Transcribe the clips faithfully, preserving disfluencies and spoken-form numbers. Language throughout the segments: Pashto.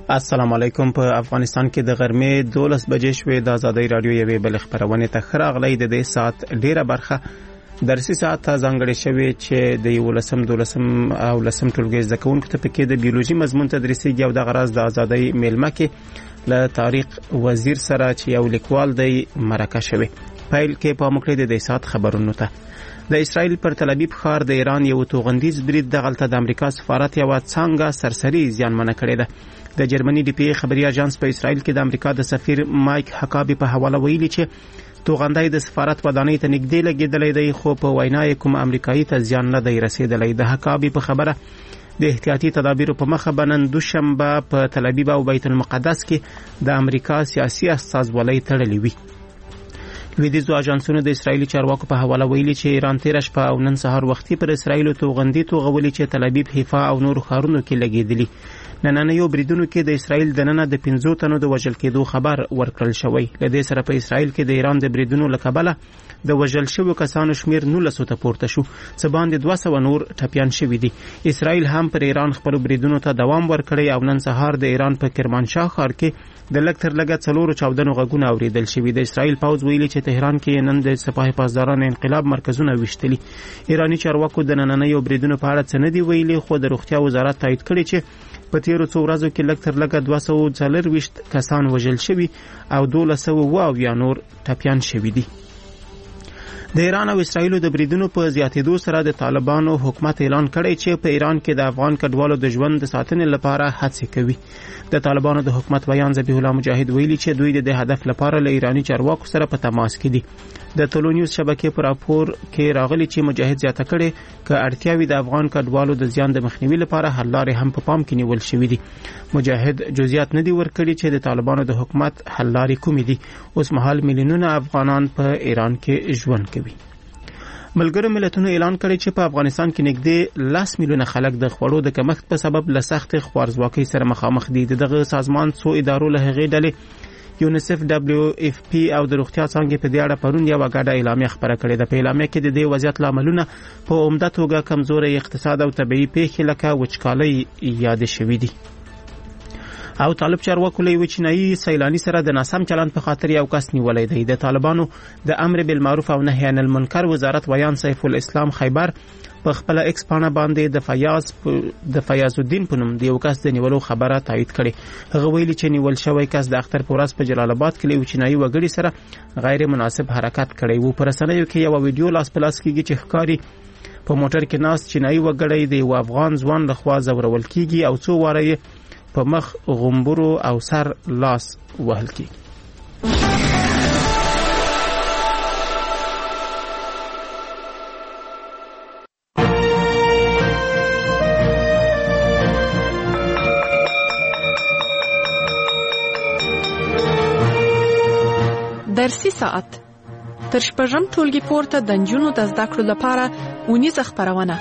السلام علیکم. په افغانستان کې د غرمې دولس بجې شوې. د آزادۍ رادیو یوې بل خبرونه ته خراغلی د دې سات ډیره برخه درسي ساعت ته ځانګړې شوې چې د یولسم دولسم او لسم ټولګي زده کوونکو ته پکې د بیولوژي مضمون تدریسیږي او د غرض د آزادۍ میلمه کې له تاریخ وزیر سره چې یو لیکوال دی مرکه شوې. پیل کې په مکړه د دې سات خبرونو ته د اسرائیل پر تل ابیب ښار د ایران یو توغندیز برید د غلطه د امریکا سفارت یو څنګه سرسری زیانمنه کړې ده. د جرمني ډي پی خبري اژانس په اسرائیل کې د امریکا د سفیر مایک حکابي په حواله ویلي چې توغندای د سفارت ودانۍ ته نږدې لګیدلې دی، خو په وینا یې کوم امریکایي ته زیان نه دی رسیدلی. د حکابي په خبره د احتیاطي تدابیرو په مخه بنن دوشنبه په تل ابیب او بیت المقدس کې د امریکا سیاسي استازولۍ تړلې وي. لویدیځو اژانسونو د اسرایلی چارواکو په حواله ویلي چې ایران تیر شپه او نن سهار وختي پر اسرایل توغندي توغولي چې تل ابیب، حیفا او نور ښارونو کې لګیدلي. نننیو بریدونو کې د اسرایل د نننه د پنځو تنو د وژل کېدو خبر ورکړل شوی. له دې سره په اسرایل کې د ایران د بریدونو له کبله د وژل شوو کسانو شمیر نولسو ته پورته شو، څه باندې دوه سوه نور ټپیان شوي دي. اسرایل هم پر ایران خپل بریدونو ته دوام ورکړی او نن سهار د ایران په کرمانشاه ښار کې د لږ تر لږه څلورو چاودنو غږونه اوریدل شوي. د اسرایل پوځ ویلي چې تهران کې نن د سپاه پاسداران انقلاب مرکزونه ویشتلي. ایرانی چارواکو د نننیو بریدونو په اړه څه نه دی ویلي، خو د روغتیا وزارت تایید کړی چې په تیرو څو ورځو کې لږ تر لږه دوه سوه څلرویشت کسان وژل شوي او دولس سوه اووه اویا نور ټپیان شوي دي. د ایران او اسرائیلو د بریدونو په زیاتېدو سره د طالبانو حکومت اعلان کړی چې په ایران کې د افغان کډوالو د ژوند د ساتنې لپاره هڅې کوي. د طالبانو د حکومت بیان ذبیح الله مجاهد ویلي چې دوی د دې هدف لپاره له ایرانی چارواکو سره په تماس کې دي. د ټولو نیوز شبکې پر راپور کې راغلي چې مجاهد زیاته کړي ک اړتیاوي د افغان کډوالو د زیان د مخنیوي لپاره حل لارې هم په پام کې نیول شوې دي. مجاهد جزئیات نه دي ورکړي چې د طالبانو د حکومت حل لارې کومې دي. اوس مهال میلیونونه افغانان په ایران کې ژوند کوي. ملګرو ملتونو اعلان کړی چې په افغانستان کې نږدې لس میلیونه خلک د خوړو د کمښت په سبب له سختې خوارځواکۍ سره مخامخ دي. دغه سازمان څو ادارو له هغې ډلې یونیسف، دبلیو اف پی او د روغتیا څانګې په دې اړه پرون یوه ګډه اعلامیه خپره کړې ده. په اعلامیه کې د دې وضعیت لاملونه په عمده توګه کمزوری اقتصاد او طبیعي پیښې لکه وچکالۍ یادې شوي دي. او طالب چارواکو له یو چینایي سیلانی سره د ناسم چلند په خاطر یو کس نیولای دی. د طالبانو د امر بالمعروف او نهی عن المنکر وزارت ویان سیف الاسلام خیبر په خپل ایکس پاڼه باندې د فیاض د فیاض الدین په نوم د یو کس د نیولو خبره تایید کړي. هغه ویلي چې نیول شوی کس د اختر په ورځ په جلال آباد کې له یو چینایي وګړي سره غیر مناسب حرکت کړی وو. په رسنیو کې یو ویډیو لاس په لاس کېږي چې ښکاري په موټر کې ناست چینایي وګړی د یو افغان ځوان لخوا ځورول کېږي او څو واره په مخ غومبرو او سر لاس وهل کی. درسي ساعت تر شپږم ټولګي پورته د نجونو د زده کړو لپاره اونیزه خپرونه.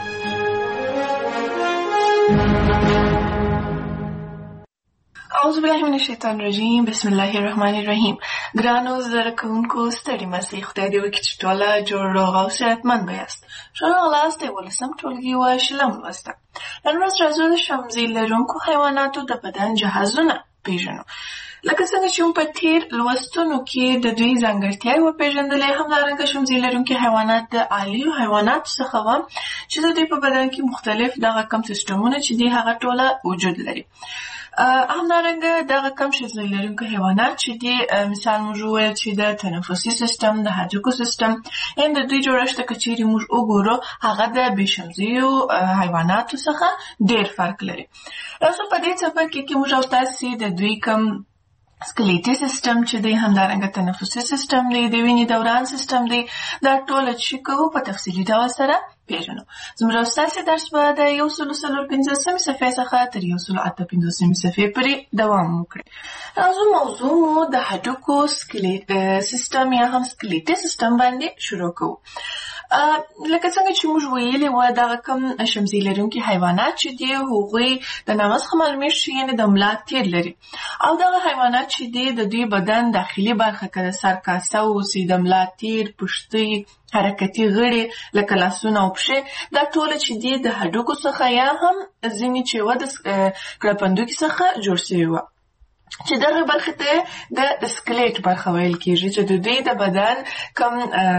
اعوذ بالله من الشیطان الرجیم، بسم الله الرحمن الرحیم. ګرانو زده کوونکو ستړي مه خدای دې وکړي چې ټوله جوړ روغ او صحتمند یاست. ښه راغلاست د یولسم ټولګي و شلم لوسته. نن ورځ راځو د شمزۍ لرونکو حیواناتو د بدن جهازونه پیژنو. لکه څنګه چې په تیر لوستونو کې د دوی ځانګړتیاوې وپېژندلې، همدارنګه شمزۍ لرونکي حیوانات د عالیو حیواناتو څخه وو چې د دوی په بدن کې مختلف دغه کم سیستمونه چې دي هغه ټوله وجود لري. همدارنګه دغه کم شمزۍ لرونکي حیوانات چې دي، مثال موږ وویل چې د تنفسي سیستم، د هډوکو سیستم، یعنې د دوی جوړښت که چیرې موږ وګورو هغه د بې شمزیو حیواناتو څخه ډېر فرق لري. راځو په دې څپرکي کې موږ او تاسې د دوی کم سکلیټي سیستم چې دی، همدارنګه تنفسي سیستم دی، د وینې دوران سیستم دی، دا ټوله چې کوو په تفصیلي ډول سره پیژنو. زموږ او ستاسې درس به د یو سلو څلور پنځوسمې صفحې څخه تر یو سلو اته پنځوسمې صفحې پورې دوام وکړي. راځو موضوع مو د هډوکو سیستم یا هم سکلیټي سیستم باندې شروع کوو. لکه څنګه چې موږ ویلي وو، دغه کم شمزۍ لرونکي حیوانات چې دي هغوی د نامه څخه معلومیږي چې یعنې د ملا تیر لري، او دغه حیوانات چې دي د دوی بدن داخلي برخه که د سر کاسه اوسي، د ملا تیر، پښتۍ، حرکتي غړي لکه لاسونه او پښې، دا ټوله چې دي د هډوکو څخه یا هم ځینې چې وه د کړپندوکي څخه جوړ شوي وه. چې دغه برخه ته د سکلیټ برخه ویل کېږي چې د دوی د بدن کوم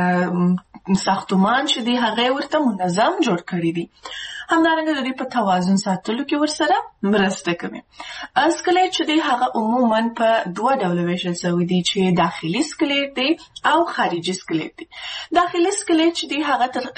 ساختمان چې دی هغه ورته منظم جوړ کړی دی. همدارنګه د دوی په توازن ساتلو کې ورسره مرسته کوي. سکلیټ چې دی هغه عموما په دوه ډوله ویشل شوی دی چې داخلي سکلیټ دی او خارجي سکلیټ دی. داخلي سکلیټ چې دی هغه تر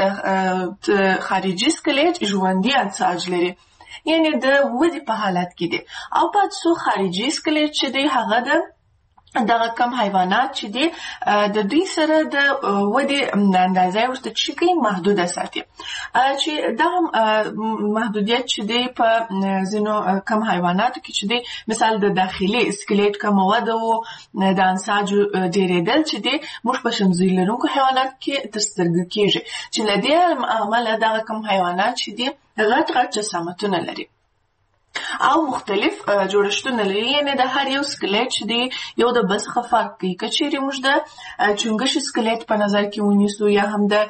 خارجي سکلیټ ژوندي انساج لري، یعنی د ودې په حالت کې دی، او پات سو خارجي سکلیټ چې دی هغه د دغه کم حیوانات چې دي د دوی سره د ودې اندازه ورته چې کوي محدوده ساتي، چې دغه محدودیت چې دی په ځینو کم حیواناتو کې چې دی مثال د داخلي سکلیټ کم وده او د انساج ډیرېدل چې دی موږ په شمزۍ لرونکو حیوانات کې تر سترګو کېږي، چې له دې امله دغه کم حیوانات چې دی غټ غټ جسامتونه لري او مختلف جوړښتونه لري، یعنی د هر یو سکلیټ چې دی یو د بل څخه فرق کوي. که چیرې موږ د چونګښې سکلیټ په نظر کې ونیسو یا هم د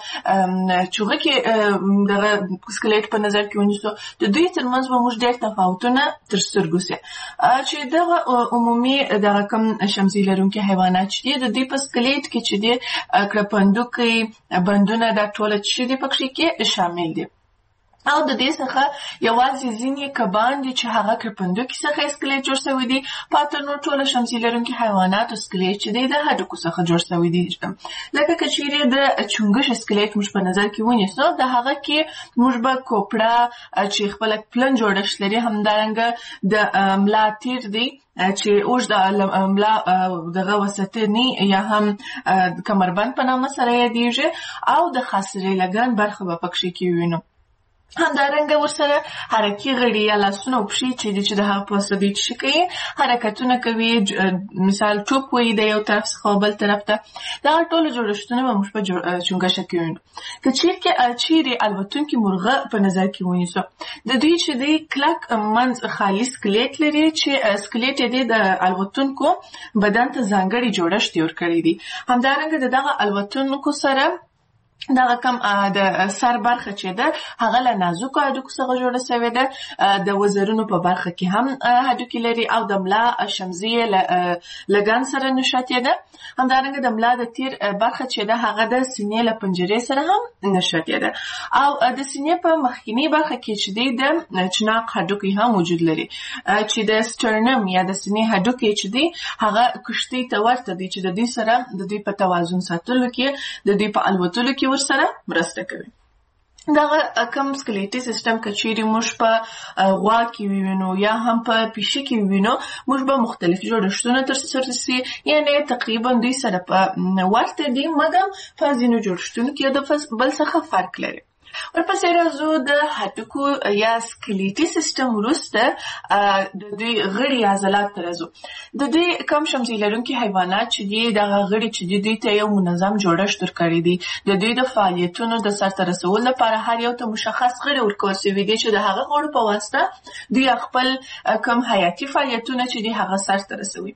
چوغکې دغه سکلیټ په نظر کې ونیسو، د دوی ترمنځ به موږ ډېر تفاوتونه تر سترګو سي، چې دغه عمومي دغه کم شمزۍ لرونکي حیوانات چې دي د دوی په سکلیټ کې چې دی کرپندوکي بندونه دا ټوله چې دي پکې کې شامل دي، او د دې څخه یوازې ځینې کبان دي چې هغه کرپندوکي څخه سکلیټ جوړ شوی دی، پاته نور ټوله شمزۍ لرونکي حیوانات سکلیټ چې دی د هډوکو څخه جوړ شوی دی. لکه که چیرې د چونګښې سکلیټ موږ په نظر کې ونیسو، د هغه کې موږ به کوپړه چې خپله پلن جوړښت لري، همدارنګه د ملا تیر دی چې اوږد ملا دغه وسطني یا هم کمربند په نامه سره یادیږي، او د خاصرې لګن برخه به پکې کې وینو. همدارنګه ورسره حرکي غړي یا لاسونه او پښې چې دي چې د هغه په واسطه چې کوي حرکتونه کوي، مثال ټوپ وایي د یو طرف څخه بل طرف ته، دا ټول جوړښتونه به موږ په چونګښه کې وینو. که چیرې چیرې الوتونکي مرغه په نظر کې ونیسو، د دوی چې دی کلک منځ خالي سکلیټ لري چې سکلیټ یې د الوتونکو بدن ته ځانګړي جوړښت ورکړی دی. همدارنګه د دغه الوتونکو سره دغه کم د سر برخه چې ده هغه له نازکو هډوکو څخه جوړه شوې ده، د وزرونو په برخه کې هم هډوکي لري، او د ملا شمزۍ لګن سره نښتې ده. همدارنګه د ملا د تیر برخه چې ده هغه د سینې له پنجرې سره هم نښتې ده، او د سینې په مخکینی برخه کې چې دی د چناق هډوکي هم وجود لري، چې د سټرنم یا د سینې هډوکي چې دی هغه کښتۍ ته ورته دی چې د دې سره د دوی په توازن ساتلو کې د دوی په الوتلو کې ورسره مرسته کوي. دغه کم سکلیټي سیستم که چیرې موږ په غوا کې ووینو یا هم په پیشي کې ووینو، موږ به مختلف جوړښتونه ترسره سي، یعنی تقریبا دوی سره په ورته دي، مګر په ځینو جوړښتونو کې د بل څخه فرق لري. ورپسې راځو د هډوکو یا سکلیټي سیستم وروسته د دوی غړي عضلات ته راځو. د دوی کم شمزۍ لرونکي حیوانات چې دي دغه غړي چې دي دوی ته یو منظم جوړښت ورکړی دی. د دوی د فعالیتونو د سرته رسولو لپاره هر یو ته مشخص غړي ورکول شوي دي چې د هغه غړو په واسطه دوی خپل کم حیاتي فعالیتونه چې دي هغه سرته رسوي.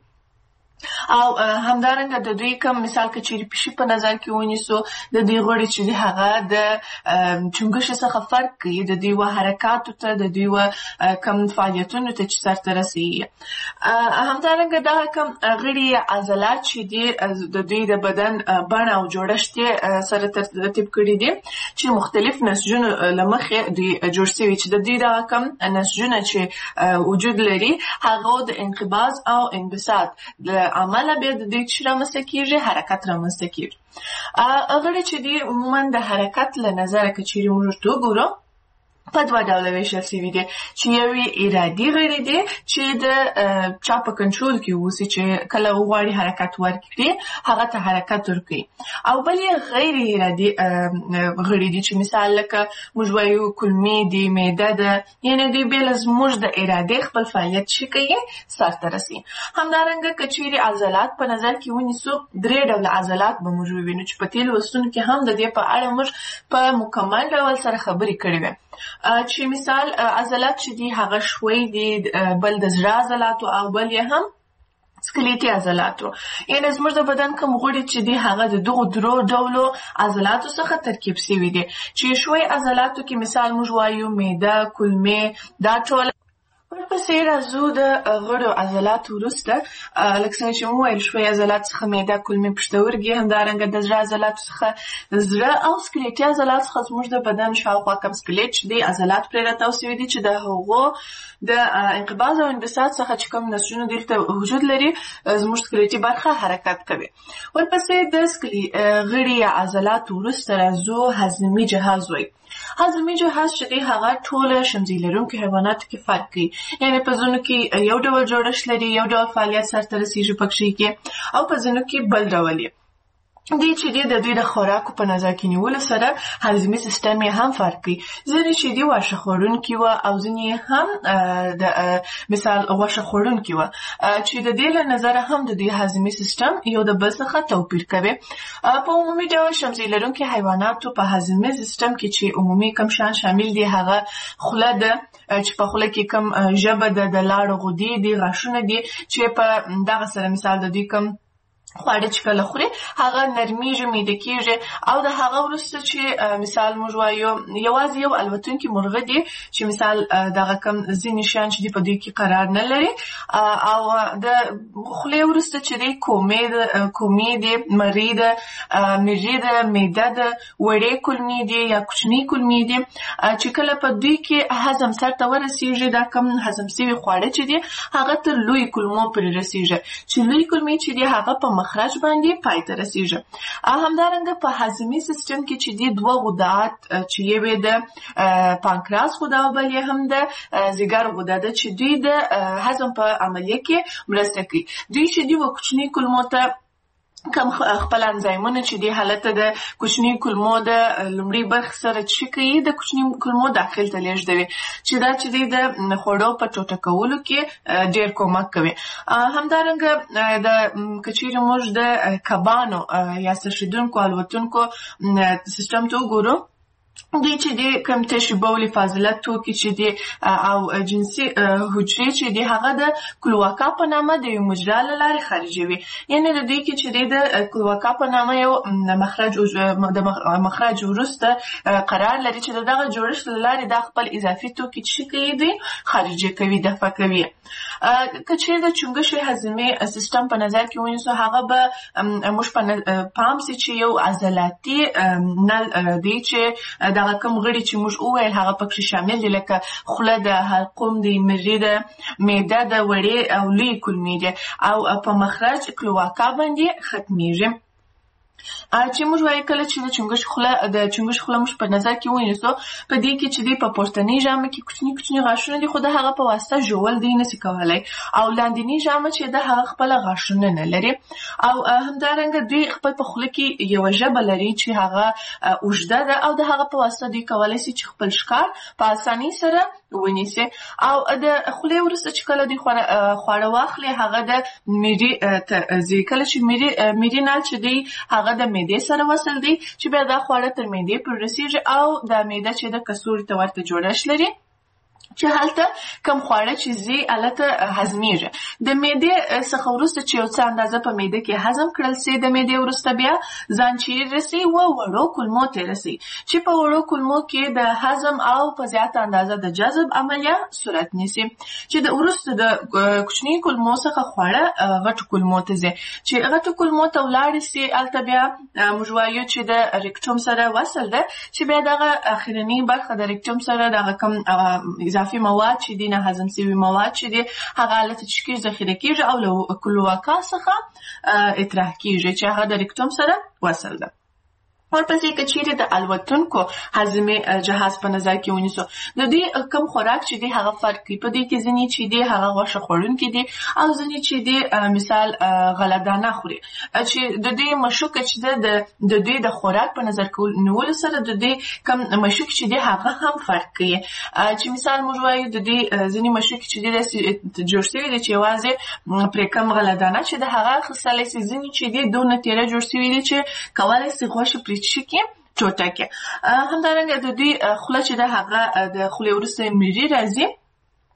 او همدارنګه د دوی کوم مثال کې چې پیشي په نظر کې ونیسو، د دوی غړي چې دی هغه د چونګښې څخه فرق کوي، د دوی و حرکاتو ته، د دوی و کوم فعالیتونو ته چې سرته رسوي. همدارنګه دا کوم غړي عضلات چې دي د دوی د بدن بڼه او جوړښت سره ترتیب کړي دي، چې مختلف نسجونه له مخې دوی جوړ شوي، چې د دوی دا کوم نسجونه چې وجود لري هغه د انقباض او انبساط عمله بیا د دې چې رامنځته کېږي حرکت رامنځته کېږي. غړي چې دي عموما د حرکت له نظره که چیرې موږ ورته وګورو په دوه ډوله ویشل شوي دي، چې یو یې ارادي غړي دي چې د چا په کنټرول کې اوسي، چې کله وغواړي حرکت ورکړي هغه ته حرکت ورکوي، او بل یې غیر ارادي غړي دي چې مثال لکه موږ وایو کولمې دي، معده ده، یعنې دوی بې له زموږ د ارادې خپل فعالیت چې کوي سرته رسي. همدارنګه که چیرې عضلات په نظر کې ونیسو، درې ډوله عضلات به موږ ووینو چې په تېرو لوستونو کې هم د دې په اړه موږ په مکمل ډول سره خبرې کړې وې، چې مثال عضلات چې دي هغه شوي دي، بل د زړه عضلاتو او بل یې هم سکلیټي عضلاتو. یعنې زموږ د بدن کوم غړي چې دي هغه د دغو درو ډولو عضلاتو څخه ترکیب شوي دي، چې شوي عضلاتو کې مثال موږ وایو معده، کولمې، دا ټول. ورپسې راځو د غړو عضلاتو وروسته. لکه څنګه چې مو ویل شوی عضلات څخه معده، کولمې، پښتورګي، همدارنګه د زړه عضلاتو څخه زړه او سکلیټي عضلات څخه زموږ د بدن شاوخوا کم سکلیټ چې دی عضلات پرې راتاو سوي دي چې د هغو د انقباض او انبساط څخه چې کوم نسجونه دلته وجود لري زموږ سکلیټي برخه حرکت کوي. ورپسې د سکلی غړي یا عضلاتو وروسته راځو هضمي جهاز وایي. هضمي جهاز چې دی هغه ټول شمزي لرونکو حیواناتو کې فرق کوي، یعنې په ځینو کې یو ډول جوړښت لري، یو ډول فعالیت سرته رسیږي پکښې کې، او په ځینو کې بل ډول یې. دی چې دی د دوی د خوراکو په نظر کې نیولو سره هضمي سیستم یې هم فرق کوي. ځینې چې دی واښه خوړونکي وه او ځینې هم د مثال غوښه خوړونکي وه چې د دې له نظره هم د دوی هضمي سیستم یو د بل څخه توپیر کوي. په عمومي ډول شمزي لرونکي حیواناتو په هضمي سیستم کې چې عمومي کم شیان شامل دي هغه خوله ده چې په خوله کې کم ژبه ده، د لاړو غدې دي، غاښونه دي چې په دغه سره مثال د دوی کم خواړه چې کله خوري هغه نرمیږي، میده کېږي، او د هغه وروسته چې مثال موږ وایو یوازې یو الوتونکي مرغه دی چې مثال دغه کم ځینې شیان چې دی په دوی کې قرار نه لري، او د خولې وروسته چې دی کومې ده، کومې دي، مرۍ ده، مېږې ده، معده ده، وړې کولمې دي یا کوچنۍ کولمې دي چې کله په دوی کې هضم سرته ورسېږي دا کم هضم سوي خواړه چې دي هغه تر لوی کولمو پورې رسېږي چې لوی کولمې چې دی هغه په مخرج باندې پای ته رسیږي. همدارنګه په هضمي سیستم کې چې دی دوه غدات چې یوې د پانکراس غده او بل یې هم د ځیګر غده ده چې دوی د هضم په عملیه کې مرسته کوي. دوی چې دی و کوچني کولمو ته کم خپل انزایمونه چې دی حالت د کوچني کولمو د لومړي برخې سره چې کوي د کوچني کولمو داخل ته لیږدوي چې دا چې دی د خوړو په ټوټه کولو کې ډېر کومک کوي. همدارنګه د که چیرې موږ د کبانو یا څرخېدونکو الوتونکو سیستم ته وګورو، دوی چې دی کم تشې بولي فاضله توکي چې دی او جنسي حجرې چې دی هغه د کلواکا په نامه د یو مجرا له لارې خارجوي. یعنې د دوی کې چې دی د کلواکا په نامه یو مخرج د مخرج وروسته قرار لري چې دغه جوړښت له لارې دا خپل اضافي توکي چې کوي دی خارجي کوي، دفع کوي. که چیرې د چونګښې هضمي سیستم په نظر کې ونیسو هغه به موږ په پام سي چې یو عضلاتي نل دی چې دغه کوم غړي چې موږ وویل هغه پکې شامل دي لکه خوله ده، حلقوم دی، مرۍ ده، معده ده، وړې او لوی کولمې دي او په مخرج کلواکا باندې ختمیږي. چې موږ وایو کله چې د چونګښ خوله د چونګښ خوله موږ په نظر کې ونیسو په دې کې چې دی په پورتنۍ ژامه کې کوچني کوچني غاښونه دي خو د هغه په واسطه ژول دی نسي کولی، او لاندنۍ ژامه چې د هغه خپله غاښونه نه لري، او همدارنګه دوی خپل په خوله کې یوه ژبه لري چې هغه اوږده ده او د هغه په واسطه دوی کولی سي چې خپل ښکار په اسانۍ سره ونیسي. او د خولې وروسته چې کله دوی خواړه واخلي هغه د معدې ته ځي. کله چې معدې نل چې دی هغه د معدې سره وصل دی چې بیا دا خواړه تر معدې پورې رسېږي او دا معده چې د کڅوړې ته ورته جوړښت لري چې هلته کم خواړه چې ځي هلته هضمیږي. د معدې څخه وروسته چې یو څه اندازه په معده کې هضم کړل سي د معدې وروسته بیا ځان چیرې رسي و وړو کولمو ته رسي چې په وړو کولمو کې د هضم او په زیاته اندازه د جذب عملیه صورت نیسي چې د وروسته د کوچني کولمو څخه خواړه غټو کولمو ته ځي چې غټو کولمو ته ولاړ سي هلته بیا موږ وایو چې د ریکټوم سره وصل ده چې بیا دغه اخرنۍ برخه د ریکټوم سره دغه کم اضافي مواد چې دي نه هضم سوي مواد چې دي هغه هلته چې کېږي ذخیره کېږي او له کلواکا څخه اطراح کېږي چې هغه د ریکټوم سره وصل ده. ورپسې که چیرې د الوتونکو هضمي جهاز په نظر کې ونیسو د دوی کم خوراک چې دی هغه فرق کوي. په دې کې ځینې چې دی هغه غوښه خوړونکي دي او ځینې چې دی مثال غله دانه خوري چې د دوی مشوکه چې ده د دوی د خوراک په نظر نیولو سره د دوی کم مشوک چې دی هغه هم فرق کوي. چې مثال موږ وایو د دوی ځینې مشوکې چې دی داسې جوړ شوي دي چې یوازې پرې کم غله دانه چې د هغه اخیستلی سي، ځینې چې دی دونه تیره جوړ شوي دي چې کولی سي غوښه پرې شکی ټوټه کې. همدارنګه د دوی خوله چې ده هغه د خولې وروسته میري راځي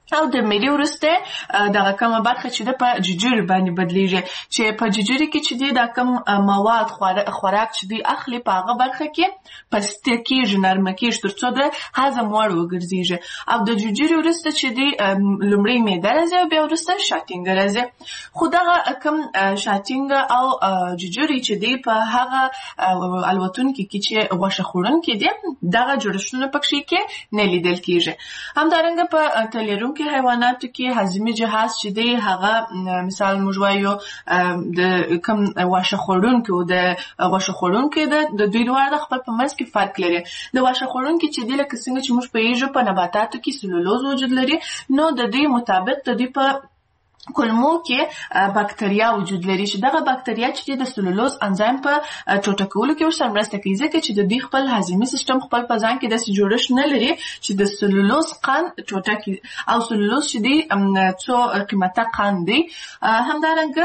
او د میلې وروسته دغه کومه برخه چې د په ججوري باندې بدلیږي چې په ججوري کې چې دی دا کوم مواد خوراک چې دی اخلي په هغه برخه کې پسته کېږي نرمه کېږي تر څو د هضم وړ وګرځېږي او د ججوري وروسته چې دی لومړی معده راځي او بیا وروسته شاتینګ راځي خو دغه کوم شاتینګ او ججوري چې دی په هغه الوتونکي کې چې غوښه خوړونکي دي دغه جوړښتونه پکې کې نه لیدل کېږي همدارنګه په تلېرونکو کې حیواناتو کې هضمي جهاز چې دی هغه مثال موږ وایو د کوم غوښه خوړونکو د غوښه خوړونکو د دوی دواړه خپل په منځ کې فرق لري د غوښه خوړونکو چې دی لکه څنګه چې موږ پوهیږو په نباتاتو کې سلولوز وجود لري نو د دې مطابق د دې په کولمو کې باکتریا وجود لري چې دغه باکتریا چې د سلولوز انزایم په ټوټه کولو کې ورسره مرسته کوي ځکه چې د دې خپل هاضمي سیستم خپل په ځان کې داسې جوړښت نه لري چې د سلولوز قند ټوټه کړي او سلولوز چې دی څو قیمته قند دی همدارنګه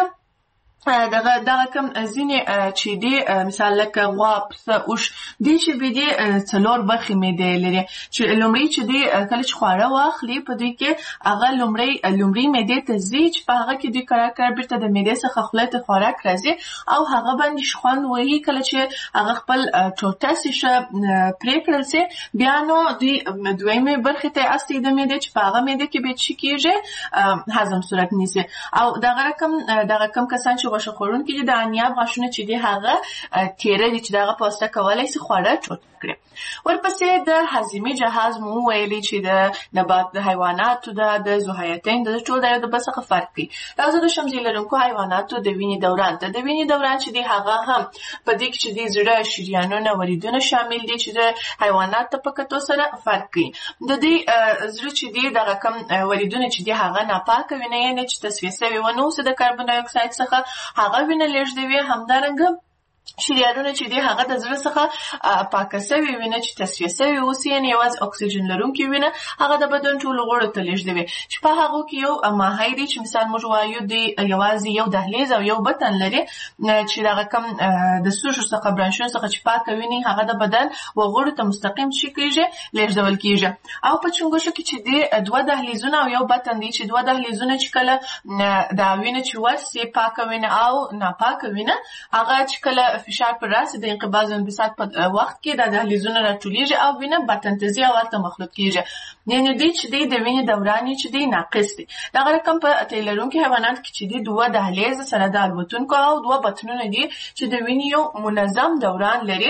دغه دغه کوم ځینې چې دی مثال لکه غوا پسه اوښ دی چې به دی څلور برخې معدې لري چې لومړی چې دی کله چې خواړه واخلي په دې کې هغه لومړی لومړی معدې ته ځي چې په هغه کې دی کرار کرار بیرته د معدې څخه خولې ته خوراک راځي او هغه باندې خوند وایي کله چې هغه خپل ټوټه سیشه پرې کړل سي بیا نو دی دویمه برخې ته اصلي د معدې چې په هغه معدې کې به څه کېږي هضم صورت نیسي او دغه رقم دغه کم کسان چې غوښه خوړونکي د انیاب غاښونه چې دی هغه تیره دي چې دغه په واسطه کولی شي خواړه چوټ کړي ورپسې د هضمي جهاز مو ویلي چې د نبات د حیواناتو د د ذوحیاتین د ټول د یو د بل څخه فرق کوي دا زه د شمزي لرونکو حیواناتو د وینې دوران ته د وینې دوران چې دی هغه هم په دې کې چې دی زړه شریانونه وریدونه شامل دي چې د حیواناتو په کتو سره فرق کوي د دې زړه چې دی دغه کم وریدونه چې دی هغه ناپاکه وینه یې چې تصفیه شوی و نو د کاربن ډای اکساید څخه هغه وینه لېږدوي همدارنګه شریانونه چې دی هغه د زړه څخه پاکه شوې وینه چې تصفیه شوې اوسي یعنې یوازې اکسیجن لرونکې وینه هغه د بدن ټولو غړو ته لېږدوي چې په هغو کې یو ماهی دی چې مثال موږ وایو دی یوازې یو دهلیز او یو بطن لري چې دغه کم د سوژو څخه برانشونو څخه چې پاکه وینې هغه د بدن وغړو ته مستقیم شي کېږي لېږدول کېږي او په چونګښو کې چې دی دوه دهلیزونه او یو بطن دی چې دوه دهلیزونه چې کله دا وینه چې ورسي پاکه وینه او ناپاکه وینه هغه چې کله فشار پر راسي د انقباض او انبساط په وخت کې د دهلیزونو راټولیږي او وینه بطن ته ځي او ورته مخلوط کېږي یعنې دی چې دی د وینې دوران چې دی ناقص دی دغه رقم په تیلرونکي حیوانات کې چې دی دوه دهلیز سره د الوتونکو او دوه بطنونه دي چې د وینې یو منظم دوران لري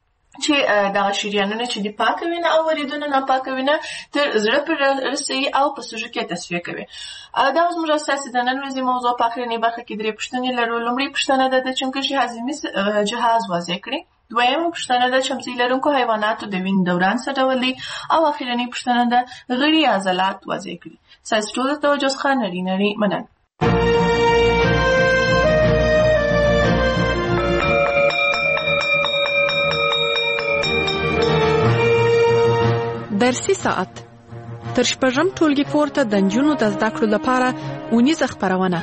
چې دغه شریانونه چې دی پاکه وینه او وریدونه ناپاکه وینه تر زړه پورې رسوي او په سوژو کې تصفیه کوي دا زموږ اساسي د نن ورځې موضوع په اخرنۍ برخه کې درې پوښتنې لرو لومړۍ پوښتنه ده د چونکشي هاضمي جهاز واضح کړي دویمه پوښتنه ده چمڅۍ لرونکو حیواناتو د وینې دوران څه ډول دی او اخرنۍ پوښتنه ده غړي عضلات واضح کړي ستاسو ټولو ته توجه څخه نړۍ نړۍ مننه درسي ساعت تر شپږم ټولګي پورته د نجونو د زده کړو لپاره اونیزه خپرونه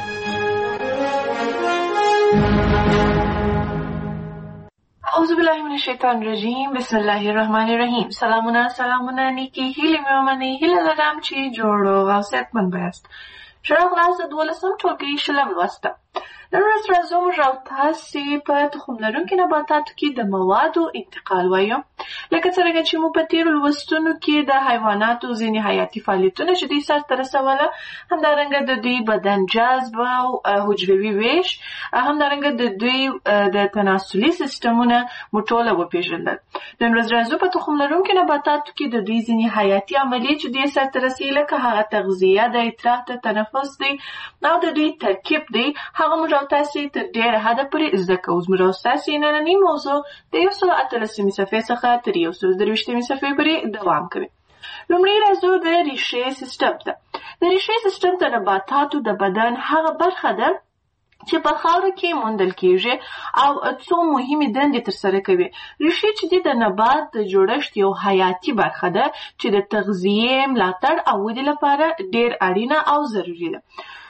اعوذ بالله من الشیطان الرجیم بسم الله الرحمن الرحیم سلامونه سلامونه نیکی هیله مې ومنئ هیله لرم چې جوړ او صحتمند یاست ښه راغلاست د دولسم ټولګي شلم لوسته نن ورځ راځو موږ او تاسې په تخم لرونکي نباتاتو کې د موادو انتقال وایو لکه څرنګه چې موږ په تېرو لوستونو کې د حیواناتو ځینې حیاتي فعالیتونه چې دوی سرته رسوله همدارنګه د دوی بدن جذب او حجروي ویش همدارنګه د دوی د تناسلي سیستمونه موږ ټوله وپېژندل نن ورځ راځو په تخم لرونکي نباتاتو کې د دوی ځینې حیاتي عملیې چې دوی سرته رسوي لکه هغه تغذیه د ادرار د تنفس دی او د دوی ترکیب دی هغه موږ او تاسې تر ډېره حده پورې زده کوو زموږ او ستاسې نننۍ موضوع د یو سل اتلسمې صفحې څخه تر یو سل درویشتمې صفحې پورې دوام کوي لومړی راځو د ریښې سیستم ته د ریښې سیستم د نباتاتو د بدن هغه برخه ده چې په خاوره کې موندل کېږي او څو مهمې دندې ترسره کوي ریښې چې د نبات د جوړښت یو حیاتي برخه ده چې د تغذیې ملاتړ او ودې لپاره ډېر اړینه او ضروري ده